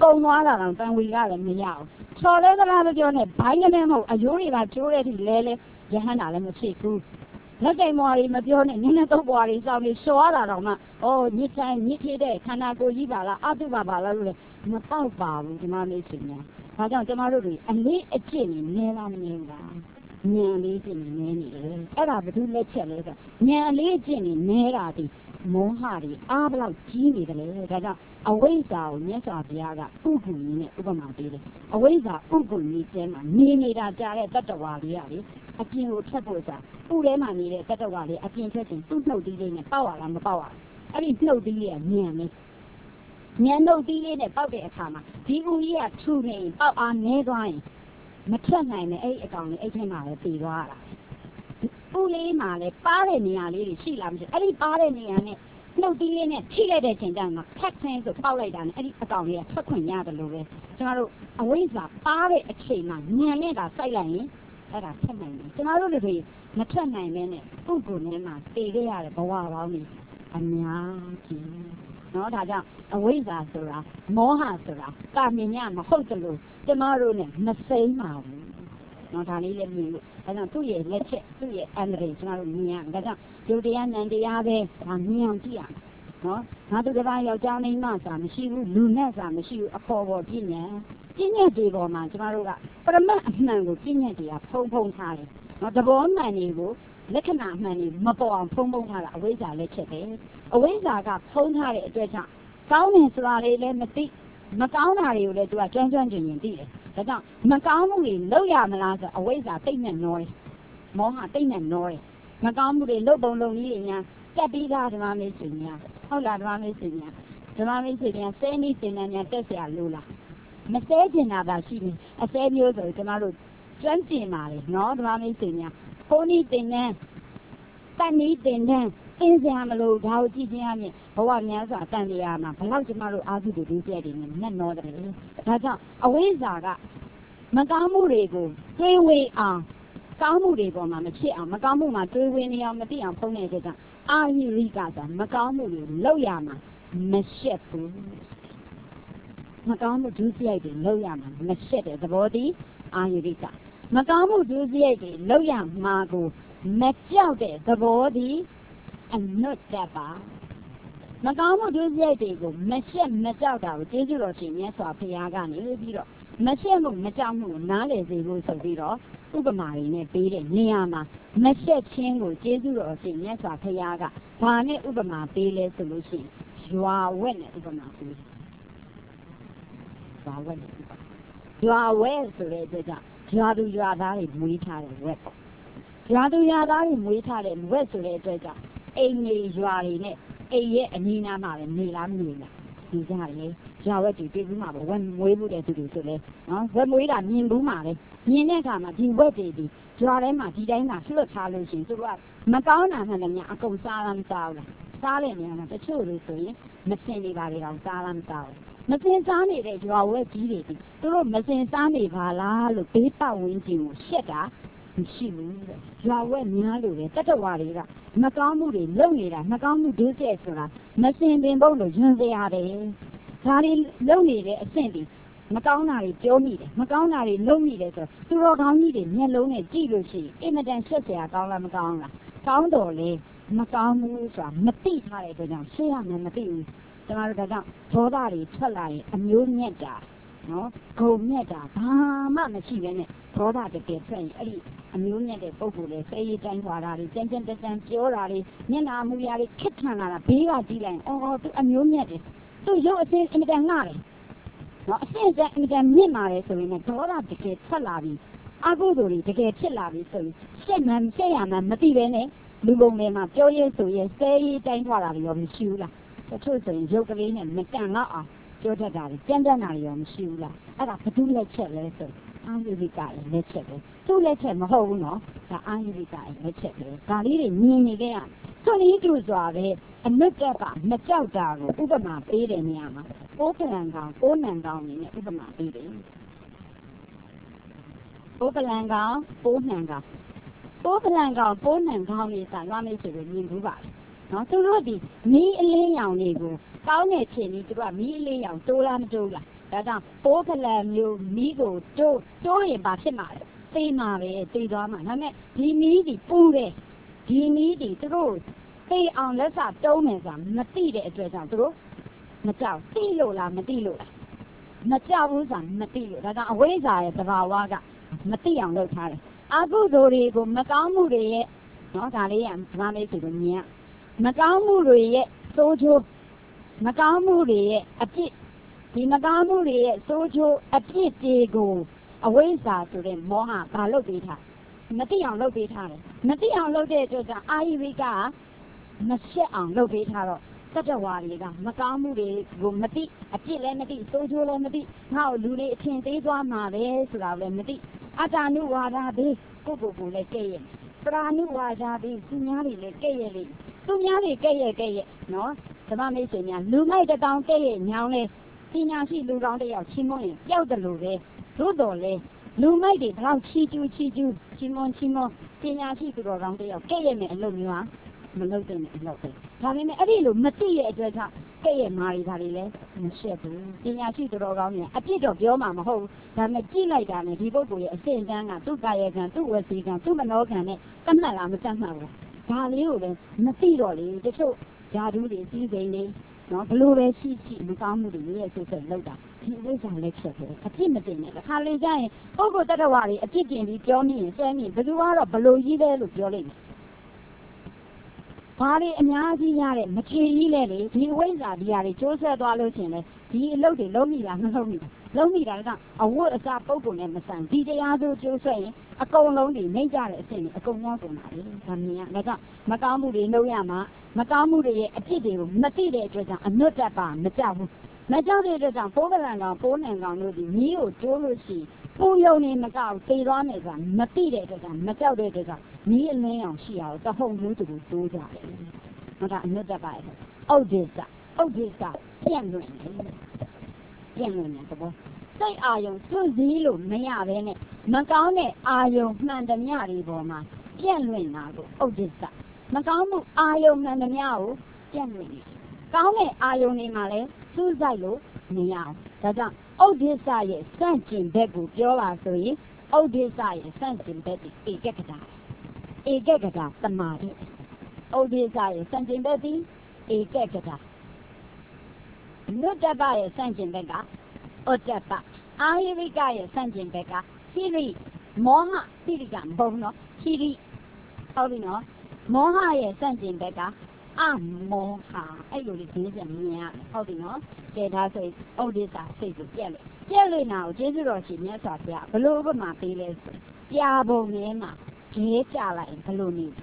ကုန်သွားတာတော့တန်ဝီကလည်းမရဘူးချော်လဲသလားမပြောနဲ့ဘိုင်းကနေမဟုတ်အယိုးတွေကကျိုးတဲ့ထိလဲလဲရဟန္တာလည်းမဖြစ်ဘူးလက်ကိမ်မွာတွေမပြောနဲ့နည်းနည်းသုံးပွားတွေစောင်းပြီးရှော်ရတာတော့မှညစ်ဆိုင်ညစ်ဖြစ်တဲ့ခန္ဓာကိုယ်ကြီးပါလားအတုပါလားလို့လည်းမပေါက်ပါဘူးဒီမှာလေးရှင်များဒါကြောင့်ကျမတို့တွေအလေးအကျင့်နေနေလားမနေဘူးလားဉာဏ်လေးကျင့်နေနေတယ်အဲ့ဒါဘယ်သူလက်ချက်လဲဆိုဉာဏ်အလေးကျင့်နေနေတာဒီမောဟတွေအားဘလောက်ကြီးနေတယ်လေဒါကြောင့်အဝိဇ္ဇာကိုမြတ်စွာဘုရားကဥပုပ်ကြီးနဲ့ဥပမာပေးတယ်အဝိဇ္ဇာဥပုပ်ကြီးကျဲမှာနေနေတာကြားတဲ့တတ္တဝါလေးကလေအပြင်ကိုထွက်ဖို့စားဥထဲမှာနေတဲ့တတ္တဝါလေးအပြင်ထွက်ခြင်းသူ့နှုတ်သီးလေးနဲ့ပေါက်ရလားမပေါက်ရအဲ့ဒီနှုတ်သီးလေးကဉာဏ်လေးဉာဏ်နှုတ်သီးလေးနဲ့ပေါက်တဲ့အခါမှာဒီဥကြီးကထူနေပေါက်အားနေသွားရင်မထွက်နိုင်နဲ့အဲ့ဒီအကောင်လေးအဲ့ထဲမှာပဲပြေသွားတာဥလေးမှာလည်းပါးတဲ့နေရာလေးတွေရှိလားမရှိအဲ့ဒီပါးတဲ့နေရာနဲ့နှုတ်သီးလေးနဲ့ထိလိုက်တဲ့ချိန်ကျရင်ဖက်ဆင်းဆိုပေါက်လိုက်တာနဲ့အဲ့ဒီအကောင်လေးကထွက်ခွင့်ရတယ်လို့ပဲကျမတို့အဝိဇ္ဇာပါးတဲ့အချိန်မှာဉာဏ်နဲ့သာစိုက်လိုက်ရင်အဲ့ဒါထွက်နိုင်တယ်ကျမတို့တွေမထွက်နိုင်မဲနဲ့ပုဂ္ဂိုလ်နဲ့မှတည်ခဲ့ရတဲ့ဘဝပေါင်းကြီးအများကြီးနော်ဒါကြောင့်အဝိဇ္ဇာဆိုတာမောဟဆိုတာကာမြင်ညမဟုတ်တယ်လို့ကျမတို့နဲ့မစိမ့်ပါဘူးနော်ဒါလေးလည်းမြင်လို့ဒါကြောင့်သူ့ရဲ့လက်ချက်သူ့ရဲ့အန္တရာယ်ကျမတို့မြင်ရဒါကြောင့်ယုတ်တရားနံတရားပဲဒါမြင်အောင်ကြည့်ရနော်ငါတို့တစ်ပါးယောက်ျားမိန်းမစာမရှိဘူးလူနဲ့စာမရှိဘူးအဖော်ပေါ်ပြည့်ညံပြည့်ညက်တွေပေါ်မှာကျမတို့ကပရမတ်အမှန်ကိုပြည့်ညက်တွေကဖုံဖုံထားတယ်နော်တဘောမှန်တွေကိုလက္ခဏာမှန်တွေမပေါ်အောင်ဖုံဖုံထားတာအဝိဇ္ဇာလက်ချက်ပဲအဝိဇ္ဇာကဖုံထားတဲ့အတွက်ကြောင့်ကောင်းတယ်ဆိုတာလေးလည်းမသိမကောင်းတာတွေကိုလည်းသူကကျွမ်းကျွမ်းကျင်ကျင်သိတယ်ဒါကြောင့်မကောင်းမှုတွေလုပ်ရမလားဆိုအဝိဇ္ဇာသိမ့်နဲ့နောတယ်မောဟသိမ့်နဲ့နောတယ်မကောင်းမှုတွေလုပ်ပုံလုပ်နည်းတွေများတက်ပြီးသားဓမ္မမေ့ရှင်များဟုတ်လားဓမ္မမေ့ရှင်များဓမ္မမေ့ရှင်များဆဲနည်းသင်တန်းများတက်เสียလို့လားမဆဲကျင်တာပါရှိနေအဆဲမျိုးဆိုကျမတို့ကျွမ်းကျင်ပါလေနော်ဓမ္မမေ့ရှင်များဘုန်းကြီးသင်တန်းတန်နည်းသင်တန်းသင်စရာမလိုဒါကိုကြည့်ချင်းအမြင်ဘဝများစွာတန်တရားမှာဘလောက်ကျမတို့အာသုတူဒုစရိုက်တွေနဲ့နဲ့နောတယ်ဒါကြောင့်အဝိဇ္ဇာကမကောင်းမှုတွေကိုတွေးဝေအောင်ကောင်းမှုတွေပေါ်မှာမဖြစ်အောင်မကောင်းမှုမှာတွေးဝေနေအောင်မသိအောင်ဖုံးနေတဲ့ကြောင့်အာဟိရိကဆိုမကောင်းမှုတွေလောက်ရမှာမရှက်ဘူးမကောင်းမှုဒုစရိုက်တွေလောက်ရမှာမရှက်တဲ့သဘောတည်းအာဟိရိကမကောင်းမှုဒုစရိုက်တွေလောက်ရမှာကိုမကြောက်တဲ့သဘောတည်းအနုတ္တပါမကောင်းမှုဒုစရိုက်တွေကိုမရှက်မကြောက်တာကိုကျေးဇူးတော်ရှင်မြတ်စွာဘုရားကနေပြီးတော့မရှက်မှုမကြောက်မှုကိုနားလည်စေဖို့ဆိုပြီးတော့ဥပမာတွေနဲ့ပေးတဲ့နေရာမှာမရှက်ခြင်းကိုကျေးဇူးတော်ရှင်မြတ်စွာဘုရားကဘာနဲ့ဥပမာပေးလဲဆိုလို့ရှိရင်ရွာဝက်နဲ့ဥပမာပေးတယ်ရွာဝက်နဲ့ရွာဝက်ဆိုတဲ့အတွက်ကြောင့်ရွာသူရွာသားတွေမွေးထားတဲ့ဝက်ပေါ့ရွာသူရွာသားတွေမွေးထားတဲ့ဝက်ဆိုတဲ့အတွက်ကြောင့်အိမ်ကြီးရွာတွေနဲ့အိမ်ရဲ့အနီးနားမှာပဲနေလားမနေလားဒီကြလေရွာဝက်တွေတွေ့ဘူးမှာပဲဝက်မွေးဘူးတဲ့သူတွေဆိုလဲနော်ဝက်မွေးတာမြင်ဘူးမှာပဲမြင်တဲ့အခါမှာဒီဝက်တွေဒီရွာထဲမှာဒီတိုင်းသာလွတ်ထားလို့ရှိရင်သူတို့ကမကောင်းတာမှန်တယ်များအကုန်စားလားမစားဘူးလားစားတဲ့နေရာမှာတချို့လို့ဆိုရင်မစင်နေပါလေတော့စားလားမစားဘူးမစင်စားနေတဲ့ရွာဝက်ကြီးတွေဒီသူတို့မစင်စားနေပါလားလို့ဘေးပတ်ဝန်းကျင်ကိုရှက်တာမရှိဘူးတဲ့ရွာဝက်များလို့လေတတ္တဝါတွေကမကောင်းမှုတွေလုပ်နေတာမကောင်းမှုဒုစရိုက်ဆိုတာမစင်ပင်ဖို့လို့ယွန်းစရာတယ်ဒါတွေလုပ်နေတဲ့အဆင့်တွေမကောင်းတာတွေပြောမိတယ်မကောင်းတာတွေလုပ်မိတယ်ဆိုတော့သူတော်ကောင်းကြီးတွေမျက်လုံးနဲ့ကြည့်လို့ရှိရင်အင်မတန်ရှက်စရာကောင်းလားမကောင်းလားကောင်းတော်လေမကောင်းဘူးဆိုတာမသိထားတဲ့အတွက်ကြောင့်ရှင်းရမယ်မသိဘူးကျမတို့ကကြောင့်ဒေါသတွေထွက်လာရင်အမျိုးမြတ်တာနော်ဂုံမြတ်တာဘာမှမရှိဘဲနဲ့ဒေါသတကယ်ထွက်ရင်အဲ့ဒီအမျိုးမြတ်တဲ့ပုံကိုယ်လေစေးရေးတိုင်းထွာတာတွေကြမ်းကြမ်းတမ်းပြောတာတွေမျက်နှာမူရာတွေခက်ထန်လာတာဘေးကကြည့်လိုက်ရင်အော်သူအမျိုးမြတ်တယ်သူရုပ်အစင်းအင်မတန်ငှတယ်နော်အစင်းအင်မတန်မြင့်မာတယ်ဆိုရင်လည်းဒေါသတကယ်ထွက်လာပြီးအကုသိုလ်တွေတကယ်ဖြစ်လာပြီးဆိုရင်ရှက်မှန်ရှက်ရမှန်မသိပဲနဲ့လူပုံတွေမှာပြောရဲဆိုရဲစေးရေးတိုင်းထွာတာတွေရောမရှိဘူးလားတချို့ဆိုရင်ရုပ်ကလေးနဲ့မတန်တော့အောင်ပြောတတ်တာတွေကြမ်းကြမ်းတာတွေရောမရှိဘူးလားအဲ့ဒါဘယ်သူလက်ချက်လဲဆိုအာယုရိကရဲ့လက်ချက်ပဲသူ့လက်ချက်မဟုတ်ဘူးနော်ဒါအာယုရိကရဲ့လက်ချက်ပဲဒါလေးတွေမြင်နေကြရသူနည်းတူစွာပဲအနုတ္တကမကြောက်တာကိုဥပမာပေးတဲ့နေရာမှာပိုးကလန်ကောင်ပိုးနံကောင်နေနဲ့ဥပမာပေးတယ်ပိုးကလန်ကောင်ပိုးနံကောင်ပိုးကလန်ကောင်ပိုးနံကောင်နေစာလွှမ်းမိဆိုပြီးမြင်ဘူးပါနော်သူတို့ဒီမီးအလင်းရောင်တွေကိုကောင်းတဲ့ချိန်ကြီးသူကမီးအလင်းရောင်တိုးလားမတိုးလားဒါကြောင့်ပိုးကလန်မျိုးမီးကိုတိုးရင်ဘာဖြစ်မှာလဲသိမှာပဲသိသွားမှာဒါပေမဲ့ဒီမီးဒီပူတယ်ဒီမီးဒီသူတို့သိအောင်လက်စတုံးမယ်ဆိုတာမသိတဲ့အတွက်ကြောင့်သူတို့မကြောက်သိလို့လားမသိလို့လားမကြောက်ဘူးဆိုတာမသိလို့ဒါကြောင့်အဝိဇ္ဇာရဲ့သဘာဝကမသိအောင်လုပ်ထားတယ်အကုသိုလ်တွေကိုမကောင်းမှုတွေရဲ့နော်ဒါလေးကဓမ္မလေးစီကိုမြင်မကောင်းမှုတွေရဲ့စိုးချိုးမကောင်းမှုတွေရဲ့အပြစ်ဒီမကောင်းမှုတွေရဲ့စိုးချိုးအပြစ်တွေကိုအဝိဇ္ဇာဆိုတဲ့မောဟဘာလုပ်ပေးထားမသိအောင်လုပ်ပေးထားတယ်မသိအောင်လုပ်တဲ့အတွက်ကြောင့်အာယိဝိကမရှက်အောင်လုပ်ပေးထားတော့တတ္တဝါတွေကမကောင်းမှုတွေကိုမသိအပြစ်လည်းမသိစိုးချိုးလည်းမသိငါ့ကိုလူတွေအထင်သေးသွားမှာပဲဆိုတာလည်းမသိအတ္တနုဝါဒပြီးကိုယ်လည်းကဲ့ရဲ့ပရာနုဝါဒပြီးသူများတွေလည်းကဲ့ရဲ့လေသူများတွေကဲ့ရဲ့နော်ဓမ္မမိတ်ဆွေများလူမိုက်တကောင်ကဲ့ရဲ့ညောင်းလဲပညာရှိလူကောင်းတယောက်ချင်းမွန်းရင်ပျောက်တယ်လို့ပဲသို့တော်လဲလူမိုက်တွေဘလောက်ချီကျူးချင်းမွန်းပညာရှိသူတော်ကောင်းတယောက်ကဲ့ရဲ့မယ်အလုပ်မျိုးဟာမလုပ်တဲ့အလုပ်ပဲဒါပေမဲ့အဲ့ဒီလိုမသိရဲ့အတွက်ကြောင့်ကဲ့ရဲ့မာရီဒါတွေလည်းမရှက်ဘူးပညာရှိသူတော်ကောင်းတွေအပြစ်တော့ပြောမှာမဟုတ်ဘူးဒါပေမဲ့ကြည့်လိုက်တာနဲ့ဒီပုဂ္ဂိုလ်ရဲ့အစဉ်တန်းကသူ့ကာယကံသူ့ဝစီကံသူ့မနောကံနဲ့တတ်မှတ်လားမတတ်မှတ်ဘူးဒါလေးကိုလည်းမသိတော့လေတချို့ဓာတုတွေစီးစိမ်တွေနော်ဘလို့ပဲရှိမကောင်းမှုတွေရဲ့ဆိုဆက်လောက်တာဒီဥစ္စာလည်းဖြစ်တယ်အပြစ်မတင်နဲ့တစ်ခါလေကျရင်ပုဂ္ဂိုလ်တ attva တွေအပြစ်တင်ပြီးပြောမိရင်ဆွဲမိဘယ်သူကတော့ဘလို့ကြီးလဲလို့ပြောလိုက်တယ်ဘာတွေအများကြီးရတဲ့မချေကြီးလဲလေဒီဝိဇ္ဇာဒီဟာတွေကျိုးဆွဲသွားလို့ရှင်လေဒီအလုပ်တွေလုံးမိလားမလုံးမိဘူးလုံးမိတာကအဝတ်အစားပုဂ္ဂိုလ်နဲ့မဆိုင်ဒီတရားဆိုကျိုးဆွဲရင်အကုန်လုံးတွေနှိမ့်ကြတဲ့အဆင့်တွေအကုန်လုံးကုန်တာလေဒါမြင်ရဒါကြောင့်မကောင်းမှုတွေလုပ်ရမှာမကောင်းမှုတွေရဲ့အဖြစ်တွေကိုမသိတဲ့အတွက်ကြောင့်အနုတ္တပါမကြောက်ဘူးမကြောက်တဲ့အတွက်ကြောင့်ပိုးကလန်ကောင်ပိုးနံကောင်တို့ဒီမြီးကိုကျိုးလို့ရှိပူယုံနေမကောက်သိသွားမယ်ဆိုတာမသိတဲ့အတွက်ကြောင့်မကြောက်တဲ့အတွက်ကြောင့်မြီးအလင်းအောင်ရှိအောင်တဟုန်မျိုးတူတိုးကြတယ်ဟုတ်တာအနုတ္တပါရဲ့ဥဒိစ္စပြန့်လွင့်နေတော့စိတ်အာယုံစွန့်စည်းလို့မရဘဲနဲ့မကောင်းတဲ့အာယုံမှန်သမျှတွေပေါ်မှာပြန့်လွင့်တာကိုဥဒိစ္စမကောင်းမှုအာယုံမှန်သမျှကိုပြန့်လွင့်နေကောင်းတဲ့အာယုံတွေမှာလည်းစူးစိုက်လို့မရအောင်ဒါကြောင့်ဥဒိစ္စရဲ့စန့်ကျင်ဘက်ကိုပြောပါဆိုရင်ဥဒိစ္စရဲ့စန့်ကျင်ဘက်ဒီဧကဂတာသမာဓိဥဒိစ္စရဲ့စန့်ကျင်ဘက်ဒီဧကဂတာနုတ္တပရဲ့စန့်ကျင်ဘက်ကဩတ္တပအာယိဝိကရဲ့စန့်ကျင်ဘက်ကဟိရိမောဟဟိရိကမဟုတ်နော်ဟိရိဟုတ်ပြီနော်မောဟရဲ့စန့်ကျင်ဘက်ကအမောဟအဲ့လိုလေးဒီစံမြင်ရဟုတ်ပြီနော်ကဲဒါဆိုဥဒိစ္စစိတ်ကိုပြက်လို့နာကိုကျေးဇူးတော်ရှင်မြတ်စွာဘုရားဘလို့ဥပမာပေးလဲဆိုပြာပုံထဲမှာဂဲကြလိုက်ဘလို့နေ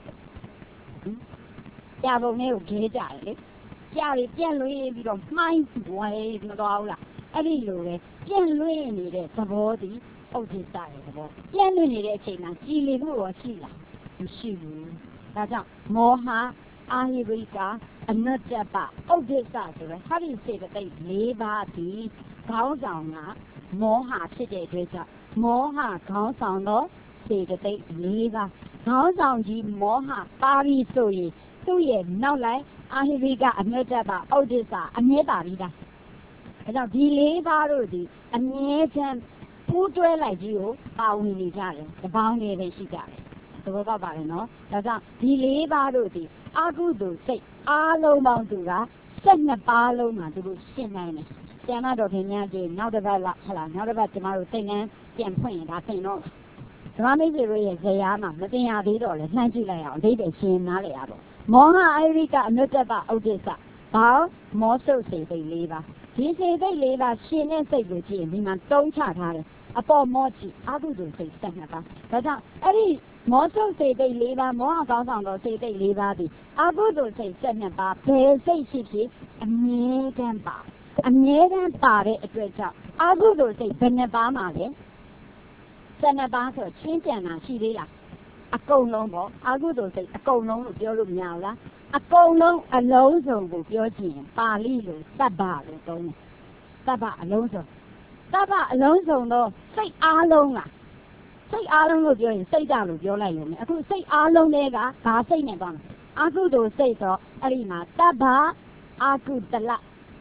ပြာပုံထဲကိုဂဲကြတယ်လေပြာတွေပြက်လွှဲပြီးတော့မှိုင်းဝဲမသွားဘူးလားအဲ့ဒီလိုပဲပြက်လွှဲနေတဲ့သဘောတည်းဥဒိစ္စရဲ့သဘောပြက်လွှဲနေတဲ့အချိန်မှာကြည်လင်မှုရောရှိလားမရှိဘူးဒါကြောင့်မောဟအာဟိဝိကအနတ္တပဥဒိစ္စဆိုရယ်ဟာဒီစေတသိက်၄ပါးဒီခေါင်းဆောင်ကမောဟဖြစ်တဲ့အတွက်ကြောင့်မောဟခေါင်းဆောင်တော့စေတသိက်၄ပါးခေါင်းဆောင်ကြီးမောဟပါပြီးဆိုရင်သူ့ရဲ့နောက်လိုက်အာဟိဝိကအနတ္တပဥဒိစ္စအမြဲပါပြီးသားဒါကြောင့်ဒီ၄ပါးတို့ဒီအမြဲတမ်းပူးတွဲလိုက်ကြီးကိုပါဝင်နေကြတယ်တပေါင်းလေးပဲရှိကြတယ်သဘောပေါက်ပါရဲ့နော်ဒါကြောင့်ဒီ၄ပါးတို့ဒီအကုသိုလ်စိတ်အားလုံးပေါင်းသူက12ပါးလုံးမှာသူတို့ရှင်းနိုင်တယ်ဆရာမတော်ခင်များကြီးနောက်တစ်ပတ်လောက်ဟုတ်လားနောက်တစ်ပတ်ကျမတို့သင်္ကန်းပြန်ဖွင့်ရင်ဒါသင်တော့ဓမ္မမိတ်ဆွေတို့ရဲ့ဇယားမှာမတင်ရသေးတော့လဲနှမ်းကြည့်လိုက်အောင်အဓိပ္ပာယ်ရှင်းနားလည်ရပါမောဟအာရိကအနုတ္တပဥဒိစ္စဘာမောဆုတ်စေသိ၄ပါးဒီစေသိ၄ပါးရှင်တဲ့စိတ်ကိုကြည့်ရင်ဒီမှာတုံးချထားတယ်အပေါ်မောချီအကုသိုလ်စိတ်12ပါးဒါကြောင့်အဲ့ဒီမောဆုတ်စေသိ၄ပါးမောဟကောင်းဆောင်သောစေသိ၄ပါးဒီအကုသိုလ်စိတ်12ပါးဘယ်စိတ်ရှိဖြစ်အမြဲတမ်းပါတဲ့အတွက်ကြောင့်အကုသိုလ်စိတ်ဘယ်နှပါးမှာလဲ12ပါးဆိုချင်းပြန်တာရှိသေးလားအကုန်လုံးပေါ့အကုသိုလ်စိတ်အကုန်လုံးလို့ပြောလို့မရဘူးလားအကုန်လုံးအလုံးစုံကိုပြောချင်ပါဠိလိုသဗ္ဗလို့သုံးတယ်သဗ္ဗအလုံးစုံတော့စိတ်အားလုံးလားစိတ်အားလုံးလို့ပြောရင်စိတ်ဓာတ်လို့ပြောလိုက်ရုံနဲ့အခုစိတ်အားလုံးတွေကဘာစိတ်နဲ့သွားမှာအကုသိုလ်စိတ်ဆိုအဲ့ဒီမှာသဗ္ဗအာကုတလ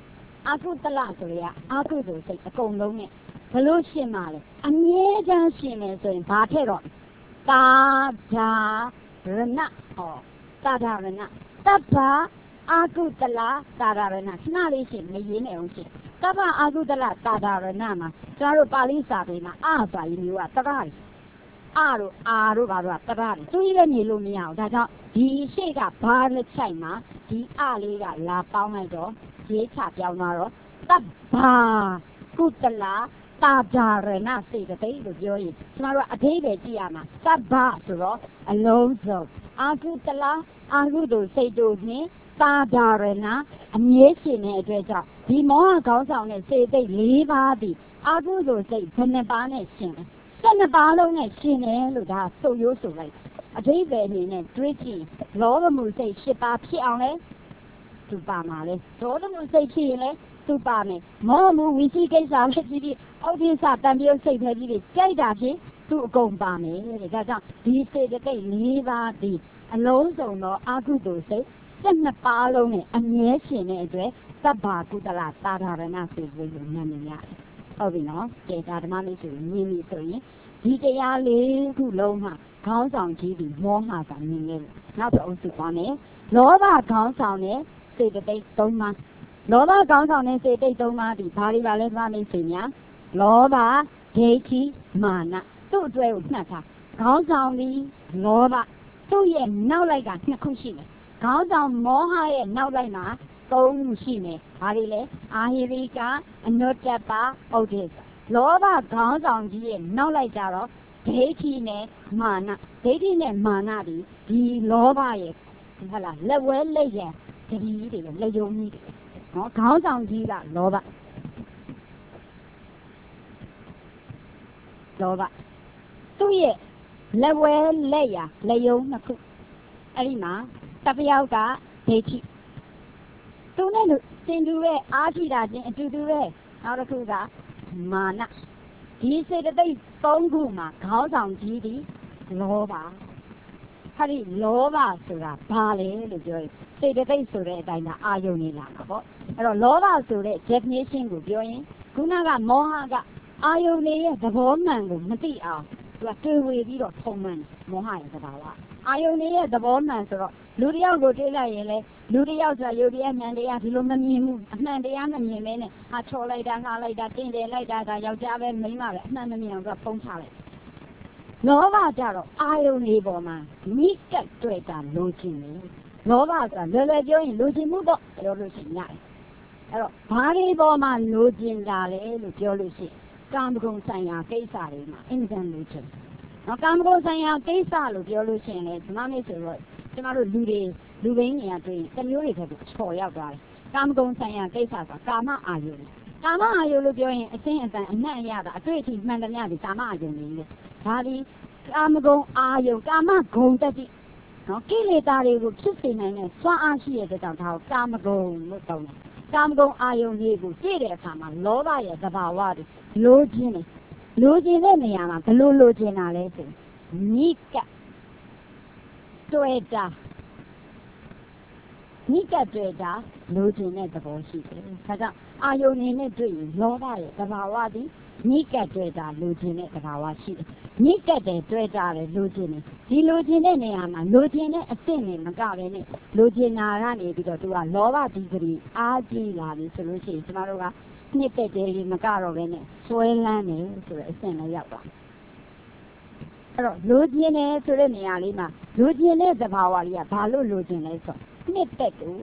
အာကုတလဆိုရအာကုသိုလ်စိတ်အကုန်လုံးနဲ့ဘလို့ရှင်းပါလေအမြဲတမ်းရှင်းမယ်ဆိုရင်ဘာထည့်တော့သာဓာရဏဟောသာဓာရဏတပ္ပအာကုတလသာဓာရဏခဏလေးရှင်းမရင်းနဲ့အောင်ရှင်းတပ္ပအာကုတလသာဓာရဏမှာကျွန်တော်တို့ပါဠိစာပေမှာအာဆိုရင်မျိုးကတပ္ပအာတို့အာတို့ဘာတို့ကတပ္ပသူကြီးလည်းနေလို့မရအောင်ဒါကြောင့်ဒီရှေ့ကဘာလက်ချိုက်မှာဒီအလေးကလာပေါင်းလိုက်တော့ရေးချပြောင်းသွားတော့တပ္ပကုတလသာဓာရဏစေတသိက်လို့ပြောရင်ကျွန်တော်တို့အသေးပဲကြည့်ရမှာတပ္ပဆိုတော့အလုံးစုံအာကုတလအာကုတို့စိတ်တို့နှင့်သာဓာရဏအမြဲရှင်တဲ့အတွက်ကြောင့်ဒီမောဟခေါင်းဆောင်တဲ့စေသိက်၄ပါးသည်အာကုတို့စိတ်ဘယ်နှပါးနဲ့ရှင်လဲ12ပါးလုံးနဲ့ရှင်တယ်လို့ဒါစုပ်ရိုးဆိုလိုက်အဓိပ္ပာယ်အနေနဲ့တွေးကြည့်လောဘမှုစိတ်10ပါးဖြစ်အောင်လဲသူပါမှာလဲဒေါသမှုစိတ်ဖြစ်ရင်လဲသူပါမယ်မောဟမှုဝိသိကိစ္စဖြစ်ပြီးအောက်ဒိသတံပြုတ်စိတ်ပဲကြီးကြိုက်တာဖြစ်သူအကုန်ပါမယ်တဲ့ဒါကြောင့်ဒီစေတသိက်၄ပါးဒီအလုံးစုံသောအာကုသိုလ်စိတ်12ပါးလုံးနဲ့အမြဲရှင်တဲ့အတွက်သဗ္ဗကုတလသာဓာရဏစေတသိက်ကိုနာမည်ရတယ်ဟုတ်ပြီနော်ကျေတာဓမ္မလေးဆိုရင်မြင်ပြီဆိုရင်ဒီတရားလေးခုလုံးမှာခေါင်းဆောင်ကြီးဒီမောဟကမြင်နေတယ်နောက်တော့အုပ်စုသွားမယ်လောဘခေါင်းဆောင်တဲ့စေတသိက်3ပါးလောဘခေါင်းဆောင်တဲ့စေတသိက်3ပါးဒီဘာတွေပါလဲသွားမယ်ဆိုရင်လောဘဒိဋ္ဌိမာနသူ့အတွက်ကိုနှက်ထားခေါင်းဆောင်ပြီးလောဘသူ့ရဲ့နောက်လိုက်က2ခုရှိတယ်ခေါင်းဆောင်မောဟရဲ့နောက်လိုက်မှာ3ခုရှိမယ်ဘာတွေလဲအာဟိရိကအနုတ္တပဥဒိစ္စလောဘခေါင်းဆောင်ကြီးရဲ့နောက်လိုက်ကြတော့ဒိဋ္ဌိနဲ့မာနဒိဋ္ဌိနဲ့မာနဒီလောဘရဲ့ဟုတ်လားလက်ဝဲလက်ရံတတိတွေလက်ယုံကြီးနော်ခေါင်းဆောင်ကြီးကလောဘသူ့ရဲ့လက်ဝဲလက်ရလက်ယုံ2ခုအဲ့ဒီမှာတစ်ယောက်ကဒိဋ္ဌိသူနဲ့စင်တူရဲ့အားရှိတာချင်းအတူတူပဲနောက်တစ်ခုကမာနဒီစေတသိက်3ခုမှာခေါင်းဆောင်ကြီးဒီလောဘဟာဒီလောဘဆိုတာဘာလဲလို့ပြောရင်စေတသိက်ဆိုတဲ့အတိုင်းကအာယုန်နေလာမှာပေါ့အဲ့တော့လောဘဆိုတဲ့ definition ကိုပြောရင်ခုနကမောဟကအာယုန်ရဲ့သဘောမှန်ကိုမသိအောင်သူကတွေးဝေပြီးတော့ထုံမှန်မောဟရဲ့သဘာဝအာယုန်ရဲ့သဘောမှန်ဆိုတော့လူတယောက်ကိုတွေးလိုက်ရင်လေလူတယောက်ဆိုတာယုတ်တရားဉာဏ်တရားဒီလိုမမြင်ဘူးအမှန်တရားမမြင်မဲနဲ့ဟာချော်လိုက်တာငှားလိုက်တာတင်းတယ်လိုက်တာဒါယောက်ျားပဲမိန်းမပဲအမှန်မမြင်အောင်သူကဖုံးချလိုက်လောဘကြတော့အာယုန်တွေပေါ်မှာမိကတ်တွေ့တာလိုချင်တယ်လောဘဆိုတာလွယ်လွယ်ပြောရင်လိုချင်မှုပေါ့ပြောလို့ရှိရင်ရတယ်အဲ့တော့ဘာတွေပေါ်မှာလိုချင်တာလဲလို့ပြောလို့ရှိရင်ကာမဂုဏ်ဆိုင်ရာကိစ္စတွေမှာအင်ဂျင်လိုချင်နော်ကာမဂုဏ်ဆိုင်ရာကိစ္စလို့ပြောလို့ရှိရင်လေဒီမှာနေဆိုတော့ကျမတို့လူဘိန်းတွေကတွေ့ရင်တမျိုးတွေထက်ကိုချော်ရောက်သွားတယ်ကာမဂုဏ်ဆိုင်ရာကိစ္စဆိုတာကာမအာယုန်ကာမအာယုန်လို့ပြောရင်အရှင်းအတန်အနှံ့အရတာအတွေ့အထိမှန်တယ်များဒီကာမအာယုန်တွေလေဒါဒီကာမဂုဏ်အာယုန်ကာမဂုဏ်တတိနော်ကိလေသာတွေကိုဖြစ်စေနိုင်တဲ့စွမ်းအားရှိတဲ့ကြောင့်ဒါကိုကာမဂုဏ်လို့တောင်းတယ်ကာမဂုဏ်အာယုန်တွေကိုကြည့်တဲ့အခါမှာလောဘရဲ့သဘာဝတွေလိုချင်တယ်လိုချင်တဲ့နေရာမှာဘယ်လိုလိုချင်တာလဲဆိုနိကတွေ့တာနိကတွေ့တာလိုချင်တဲ့သဘောရှိတယ်။ဒါကြောင့်အာယုန်နဲ့တွေ့ရင်လောဘရဲ့သဘာဝသည်နိကတွေ့တာလိုချင်တဲ့သဘာဝရှိတယ်။နိကတဲ့တွေ့တာလည်းလိုချင်တယ်။ဒီလိုချင်တဲ့နေရာမှာလိုချင်တဲ့အစ်စ်နဲ့မကဘဲနဲ့လိုချင်တာကနေပြီးတော့သူကလောဘဒီဂရီအားကြီးလာပြီဆိုလို့ရှိရင်ကျမတို့ကနှစ်သက်တယ်ကြီးမကတော့ဘဲနဲ့ဆွဲလန်းတယ်ဆိုတဲ့အဆင့်နဲ့ရောက်သွားအဲ့တော့လိုချင်တယ်ဆိုတဲ့နေရာလေးမှာလိုချင်တဲ့သဘာဝလေးကဘာလို့လိုချင်လဲဆိုနှစ်သက်လို့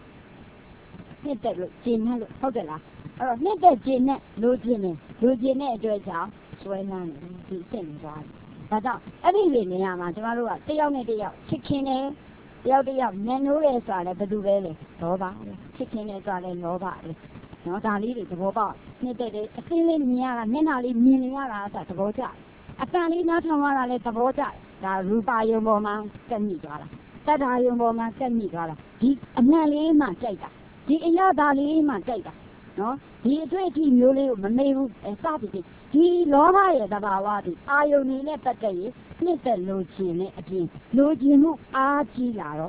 ကျင်နဲ့လို့ဟုတ်တယ်လားအဲ့တော့နှစ်သက်ကျင်နဲ့လိုချင်တဲ့အတွက်ကြောင့်ဆွဲလန်းတယ်ဒီအဆင့်နဲ့သွားတယ်ဒါကြောင့်အဲ့ဒီလေနေရာမှာကျမတို့ကတယောက်နဲ့တယောက်ချစ်ခင်တယ်တယောက်နန်နိုးတယ်ဆိုတာလည်းဘယ်သူပဲလေလောဘချစ်ခင်တယ်ဆိုတာလည်းလောဘလေနော်ဒါလေးတွေသဘောပေါက်နှစ်သက်တယ်အစင်းလေးမြင်ရတာမျက်နှာလေးမြင်နေရတာဆိုတာသဘောကျအတန်လေးနားထောင်ရတာလည်းသဘောကျဒါရူပါယုံပေါ်မှာတက်မိသွားတာတတ္ထာယုံပေါ်မှာတက်မိသွားတာဒီအနံ့လေးမှကြိုက်တာဒီအရသာလေးမှကြိုက်တာနော်ဒီအတွေ့အထိမျိုးလေးကိုမမေ့ဘူးစသည်ဖြင့်ဒီလောဘရဲ့သဘာဝဒီအာယုန်နေနဲ့ပတ်သက်ရင်နှစ်သက်လိုချင်တဲ့အပြင်လိုချင်မှုအားကြီးလာတော့ရှ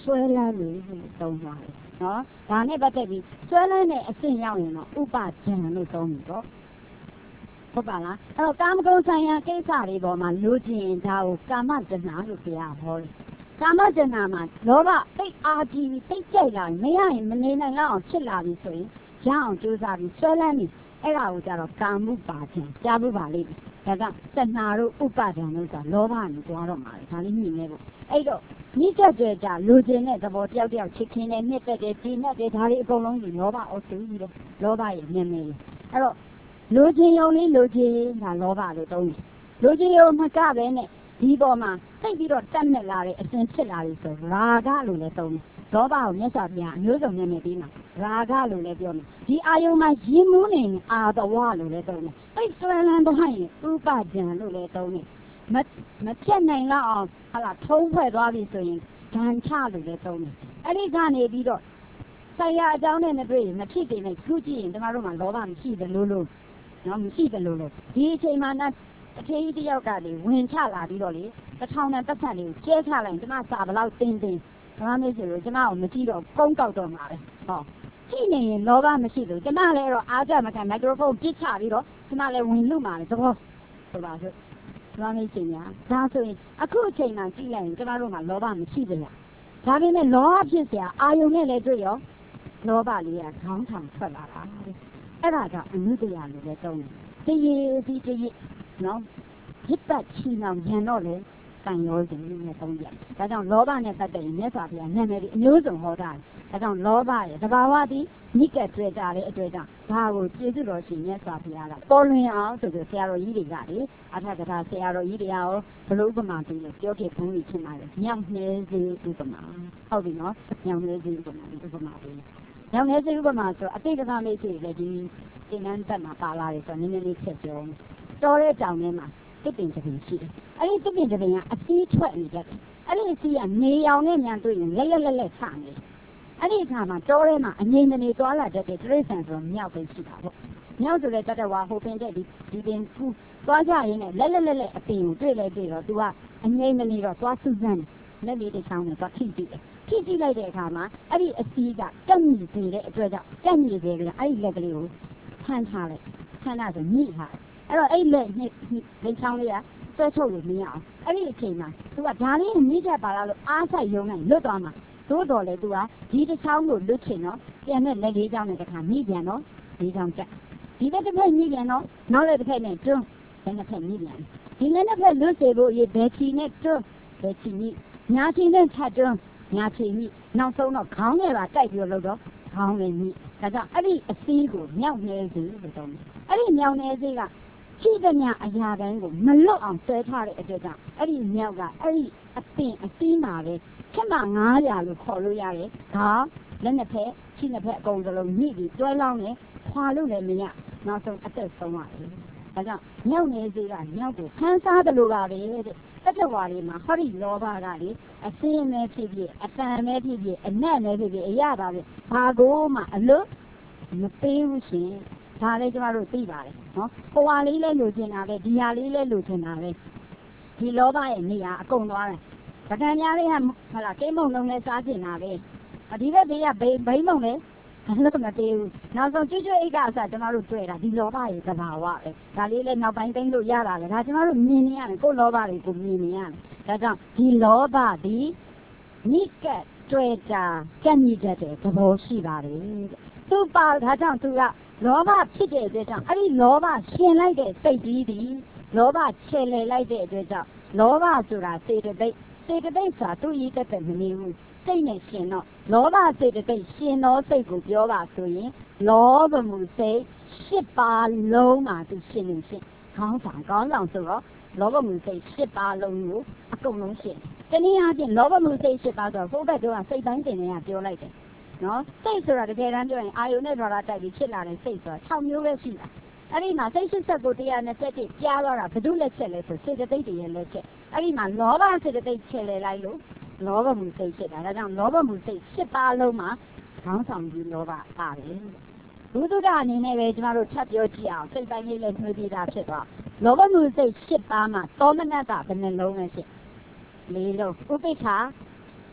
ဆွဲလန်းလို့သုံးသွားတယ်နော်ဒါနဲ့ပတ်သက်ပြီးဆွဲလန်းတဲ့အဆင့်ရောက်ရင်တော့ဥပဒံလို့သုံးပြီပေါ့ဟုတ်ပါလားအဲ့တော့ကာမဂုဏ်ဆိုင်ရာကိစ္စတွေပေါ်မှာလိုချင်ဒါကိုကာမတဏှာလို့ပြောရဟောတယ်ကာမတဏှာမှာလောဘသိအားကြီးပြီးသိကြိုက်လာမရရင်မနေနိုင်တော့အောင်ဖြစ်လာပြီဆိုရင်ရအောင်ကြိုးစားပြီးဆွဲလန်းပြီးအဲ့ဒါကိုကြတော့ကာမှုပါခြင်းကြားမှုပါလိမ့်မယ်ဒါကတဏှာတို့ဥပါဒံတို့ဆိုတာလောဘနဲ့ကြွားတော့မှာလေဒါလေးမြင်နေဖို့အဲ့တော့နိစ္စကြွယ်ကြလိုချင်တဲ့သဘောတယောက်တယောက်ချစ်ခင်တဲ့နှစ်သက်တဲ့ဒီနဲ့တဲ့ဒါလေးအကုန်လုံးကြီးလောဘအော်တူပြီးတော့လောဘရဲ့မြင်နေအဲ့တော့လိုချင်ရုံလေးလိုချင်ဒါလောဘလို့သုံးတယ်လိုချင်ရုံမကပဲနဲ့ဒီပေါ်မှာသိပြီးတော့တက်နဲ့လာတဲ့အစဉ်ဖြစ်လာပြီဆိုရာဂလို့လည်းသုံးတယ်လောဘကိုမြတ်စွာဘုရားအမျိုးစုံနဲ့ပြီးမှာရာဂလို့လည်းပြောတယ်ဒီအာယုံမှာရင်းမှုနေအာတဝလို့လည်းသုံးတယ်သိဆွဲလန်းသွားရင်ဥပဒံလို့လည်းသုံးတယ်မဖြတ်နိုင်တော့အောင်ဟာလာထုံးဖွဲ့သွားပြီဆိုရင်ဒဏ်ချလို့လည်းသုံးတယ်အဲ့ဒီကနေပြီးတော့ဆရာအကြောင်းနဲ့မတွေ့ရင်မဖြစ်သေးနဲ့ခုကြည့်ရင်ကျမတို့မှာလောဘမရှိတယ်လို့နော်မရှိတယ်လို့ဒီအချိန်မှာအထေးကြီးတယောက်ကလေဝင်ချလာပြီးတော့လေ1000နဲ့ပတ်သက်လေးကိုကျဲချလိုက်ကျမစာဘလောက်တင်းဘာမေးဆိုလို့ကျမကိုမကြည့်တော့ကုန်းကောက်တော့မှာပဲဟောကြည့်နေရင်လောဘမရှိလို့ကျမလည်းတော့အားကြမခံမိုက်ခရိုဖုန်းပစ်ချပြီးတော့ကျမလည်းဝင်လူမှာလေသဘောဆိုပါစို့ဘာမေးချင်ညာဒါဆိုရင်အခုအချိန်မှကြည့်လိုက်ရင်ကျမတို့မှာလောဘမရှိကြလားဒါပေမဲ့လောဘဖြစ်เสียအာယုံနဲ့လည်းတွေ့ရောလောဘလေးကခေါင်းထောင်ထွက်လာတာအဲ့ဒါကအနုတ္တရာလို့လည်းသုံးတယ်တရေစီတရေနော်ဟစ်ပတ်ချီနောင်ရန်တော့လေကံရောစဉ်နဲ့သုံးပြဒါကြောင့်လောဘနဲ့ပတ်သက်ရင်မြတ်စွာဘုရားနာမည်ဒီအမျိုးစုံဟောတာဒါကြောင့်လောဘရဲ့သဘာဝသည်နိကတ်တွေ့ကြတဲ့အတွေ့အကြုံဒါကိုကျေးဇူးတော်ရှင်မြတ်စွာဘုရားကပေါ်လွင်အောင်ဆိုပြီးဆရာတော်ကြီးတွေကလေအထက်ကထာဆရာတော်ကြီးတွေရောဘလို့ဥပမာပြီးလို့ပြောခဲ့ဘုန်းကြီးချင်းပါတယ်ညောင်နှဲစေဥပမာဟုတ်ပြီနော်ညောင်နှဲစေဥပမာပြီးညောင်နှဲစေဥပမာဆိုအတိတ်ကမေ့စီလေဒီသင်္ကန်းတက်မှာပါလာတယ်ဆိုတော့နည်းနည်းလေးချက်ပြောတော်တဲ့ကြောင်ထဲမှာတစ်ပင်တစ်ပင်ရှိတယ်အဲ့ဒီတစ်ပင်တစ်ပင်ကအစီးထွက်နေတယ်အဲ့ဒီအစီးကနေရောင်နဲ့မြန်တွေ့ရင်လက်ချနေတယ်အဲ့ဒီအခါမှာတောထဲမှာအငိမ့်နေသွားလာတတ်တဲ့တရိษံဆိုတော့မြောက်ပဲရှိတာပေါ့မြောက်ဆိုတဲ့တတဝါဟိုပင်တဲ့ဒီပင်ကူသွားကြရင်းနဲ့လက်အပင်ကိုတွေ့တော့ तू ကအငိမ့်နေတော့သွားစုစမ်းလက်လေးတစ်ချောင်းနဲ့သွားထိကြည့်လိုက်တဲ့အခါမှာအဲ့ဒီအစီးကကက်မြည်စေတဲ့အတွက်ကြောင့်ကက်မြည်စေကလေးအဲ့ဒီလက်ကလေးကိုဖမ်းထားလိုက်ဖမ်းတာဆိုညှိထားအဲ့တော့အဲ့လက်နှစ်ချောင်းလေးကဆွဲထုတ်လို့မရအောင်အဲ့ဒီအချိန်မှာ तू ကဒါလေးညှိချက်ပါလားလို့အားဆိုင်ရုံနဲ့လွတ်သွားမှာသို့တော်လေ तू ကဒီတစ်ချောင်းကိုလွတ်ချင်တော့ပြန်တဲ့လက်လေးချောင်းနဲ့တစ်ခါညှိပြန်တော့ဒီချောင်းတက်ဒီလက်တစ်ဖက်ညှိပြန်တော့နောက်လက်တစ်ဖက်နဲ့တွန်းဘယ်နှစ်ဖက်ညှိပြန်ဒီလက်တစ်ဖက်လွတ်စေဖို့ရေဘယ်ချီနဲ့တွန်းဘယ်ချီညှိညာချီနဲ့ထပ်တွန်းညာချီညှိနောက်ဆုံးတော့ခေါင်းနဲ့ပါတိုက်ပြီးတော့ခေါင်းနဲ့ညှိဒါကြောင့်အဲ့ဒီအစည်းကိုမြောက်နေစေလို့ပြောတယ်အဲ့ဒီမြောက်နေစေကရှိတဲ့ညအရာတိုင်းကိုမလွတ်အောင်ဆွဲထားတဲ့အတွက်ကြောင့်အဲ့ဒီမြောက်ကအဲ့ဒီအပင်အစည်းမှာပဲချက်မှ900လို့ခေါ်လို့ရတယ်ဒါလက်နှစ်ဖက်ခြေနှစ်ဖက်အကုန်စလုံးညှိပြီးတွဲလောင်းနေခွာလို့လည်းမရနောက်ဆုံးအသက်ဆုံးရတယ်ဒါကြောင့်မြောက်နေစေကမြောက်ကိုဖမ်းစားတယ်လို့ပါပဲတဲ့တတဝါလေးမှာဟောဒီလောဘကလေအစင်းမဲဖြစ်ဖြစ်အတန်မဲဖြစ်ဖြစ်အနက်မဲဖြစ်ဖြစ်အရပါပဲဘာကိုမှအလွတ်မပေးဘူးရှင်ဒါလည်းကျမတို့သိပါတယ်နော်ဟိုဟာလေးလဲလိုချင်တာပဲဒီဟာလေးလဲလိုချင်တာပဲဒီလောဘရဲ့နေရာအကုန်သွားတယ်ပကံများလေးဟာဟုတ်လားကိမုံလုံးလဲစားချင်တာပဲဒီဘက်ဘေးကဘိမုံလဲလို့မသေးဘူးနောက်ဆုံးကျွတ်အိတ်ကအစကျမတို့တွေ့တာဒီလောဘရဲ့သဘာဝပဲဒါလေးလဲနောက်ပိုင်းသိလို့ရတာလေဒါကျမတို့မြင်နေရတယ်ကိုယ်လောဘတွေကိုမြင်နေရတယ်ဒါကြောင့်ဒီလောဘဒီနိကတ်တွေ့တာကြက်မြည်တတ်တဲ့သဘောရှိပါတယ်သူပါဒါကြောင့်သူကလောဘဖြစ်တဲ့အတွက်ကြောင့်အဲ့ဒီလောဘရှင်လိုက်တဲ့စိတ်ကြီးဒီလောဘချေလေလိုက်တဲ့အတွက်ကြောင့်လောဘဆိုတာစေတသိက်ဆိုတာသူ့ရည်တက်မနေဘူးစိတ်နဲ့ရှင်တော့လောဘစေတသိက်ရှင်သောစိတ်ကိုပြောပါဆိုရင်လောဘမှုစိတ်10ပါးလုံးမှာသူရှင်နေရှင်ခေါင်းဆောင်ဆိုတော့လောဘမှုစိတ်10ပါးလုံးကိုအကုန်လုံးရှင်တနည်းအားဖြင့်လောဘမှုစိတ်10ပါးဆိုတော့ဘုရားကစိတ်တိုင်းတင်နေတာပြောလိုက်တယ်နော်စိတ်ဆိုတာတကယ်တမ်းပြောရင်အာယုနဲ့ဒေါသတိုက်ပြီးဖြစ်လာတဲ့စိတ်ဆိုတာ6မျိုးပဲရှိတာအဲ့ဒီမှာစိတ်80ကို121ကြားသွားတာဘယ်သူလက်ချက်လဲဆိုစေတသိက်တွေရဲ့လက်ချက်အဲ့ဒီမှာလောဘစေတသိက်ချဲလေလိုက်လို့လောဘမှုစိတ်ဖြစ်တာဒါကြောင့်လောဘမှုစိတ်10ပါးလုံးမှာခေါင်းဆောင်ပြီးလောဘပါတယ်ဘုဒ္ဓအနေနဲ့ပဲကျမတို့ထပ်ပြောကြည့်အောင်စိတ်ပိုင်းလေးလည်းနှွေးပြတာဖြစ်သွားလောဘမှုစိတ်10ပါးမှာသောမနတဘယ်နှလုံးလဲရှိ4လုံးဥပိ္ပခာ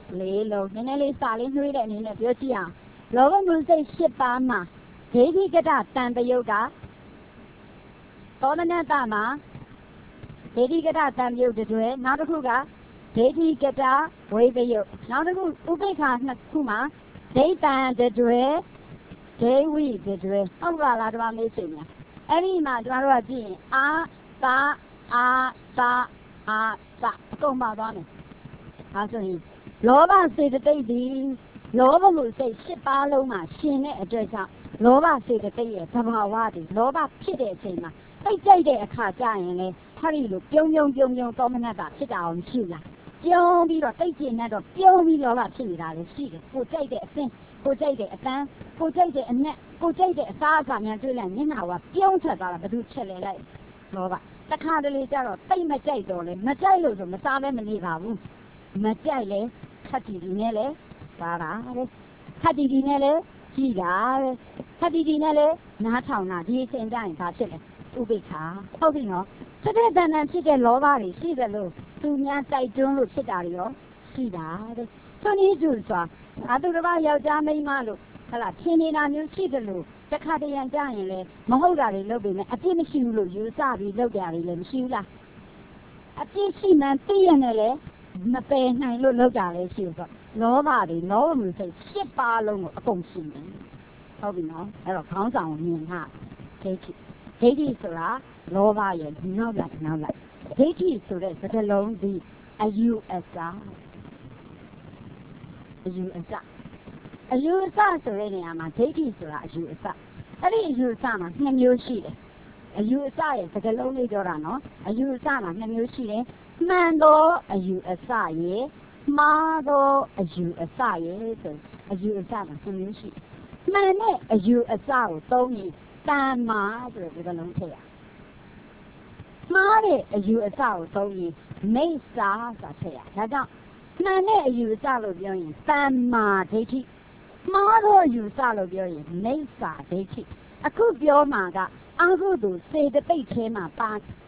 လေးလုံးနည်းနည်းလေးစာလေးနှွေးတဲ့အနေနဲ့ပြောကြည့်အောင်လောဘမှုစိတ်၈ပါးမှာဒိဋ္ဌိကတတန်တယုတ်ကသောမနတမှာဒိဋ္ဌိကတတံပြုတ်တွဲနောက်တစ်ခုကဒိဋ္ဌိကတဝိပယုတ်နောက်တစ်ခုဥပိ္ပခာနှစ်ခုမှာဒိဋ္ဌံတွဲဒိဝိတွဲဟုတ်ပါလားဒီမှာမေးရှင်များအဲ့ဒီမှာကျွန်တော်တို့ကကြည့်ရင်အာသာအာသာအာသာအကုန်ပါသွားမယ်ဒါဆိုရင်လောဘစေတသိက်ဒီလောဘမှုစိတ်၈ပါးလုံးမှာရှင်တဲ့အတွက်ကြောင့်လောဘစေတသိက်ရဲ့သဘာဝတည်လောဘဖြစ်တဲ့အချိန်မှာစိတ်ကြိုက်တဲ့အခါကျရင်လေဟာဒီလိုပြုံသောမနတဖြစ်တာအောင်ရှိလားပြုံးပြီးတော့တိတ်ကျင်နဲ့တော့ပြုံးပြီးလောဘဖြစ်နေတာလည်းရှိတယ်ကိုကြိုက်တဲ့အစင်းကိုကြိုက်တဲ့အတန်းကိုကြိုက်တဲ့အနက်ကိုကြိုက်တဲ့အစားအစာများတွေ့လိုက်မျက်နှာကပြုံးထွက်သွားတာဘယ်သူချက်လဲလိုက်လောဘတခါတလေကျတော့တိတ်မကြိုက်တော့လေမကြိုက်လို့ဆိုမစားပဲမနေပါဘူးမကြိုက်လေခက်တီနဲ့လေစားတာတဲ့ခက်တီနဲ့လေကြည်တာတဲ့ခက်တီနဲ့လေနားထောင်တာဒီအချိန်ကျရင်ဘာဖြစ်လဲဥပိ္ပခာဟုတ်ပြီနော်စတဲ့တဏ္ဍဖြစ်တဲ့လောဘတွေရှိတယ်လို့သူများတိုက်တွန်းလို့ဖြစ်တာတွေရောရှိတာတဲ့ဆွနည်းကျူစွာအတူတပါယောက်ျားမိန်းမလို့ဟလာထင်နေတာမျိုးရှိတယ်လို့တစ်ခါတရံကြရင်လေမဟုတ်တာတွေလုပ်ပေမဲ့အပြစ်မရှိဘူးလို့ယူဆပြီးလုပ်ကြတယ်လည်းမရှိဘူးလားအပြစ်ရှိမှန်းသိရနဲ့လေမပယ်နိုင်လို့လုပ်တာလည်းရှိဆိုလောဘတွေလောဘမျိုးစိတ်၈ပါးလုံးကိုအကုန်ရှိတယ်ဟုတ်ပြီနော်အဲ့တော့ခေါင်းဆောင်မြင်ဟာဒိဋ္ဌိဆိုတာလောဘရဲ့နောက်လိုက်ဒိဋ္ဌိဆိုတဲ့စကားလုံးဒီအယူအဆဆိုတဲ့နေရာမှာဒိဋ္ဌိဆိုတာအယူအဆအဲ့ဒီအယူအဆမှာနှစ်မျိုးရှိတယ်အယူအဆရဲ့စကားလုံးလေးပြောတာနော်အယူအဆမှာနှစ်မျိုးရှိတယ်မှန်သောအယူအဆရဲ့မှားသောအယူအဆရဲ့ဆိုအယူအဆမှာနှစ်မျိုးရှိမှန်တဲ့အယူအဆကိုသုံးရင်တမ္မာဆိုတဲ့စကားလုံးထည့်ရမှားတဲ့အယူအဆကိုသုံးရင်မိစ္ဆာဆိုတာထည့်ရဒါကြောင့်မှန်တဲ့အယူအဆလို့ပြောရင်တမ္မာဒိဋ္ဌိမှားသောအယူအဆလို့ပြောရင်မိစ္ဆာဒိဋ္ဌိအခုပြောမှာကအကုသိုလ်စေတသိက်ထဲမှာပါ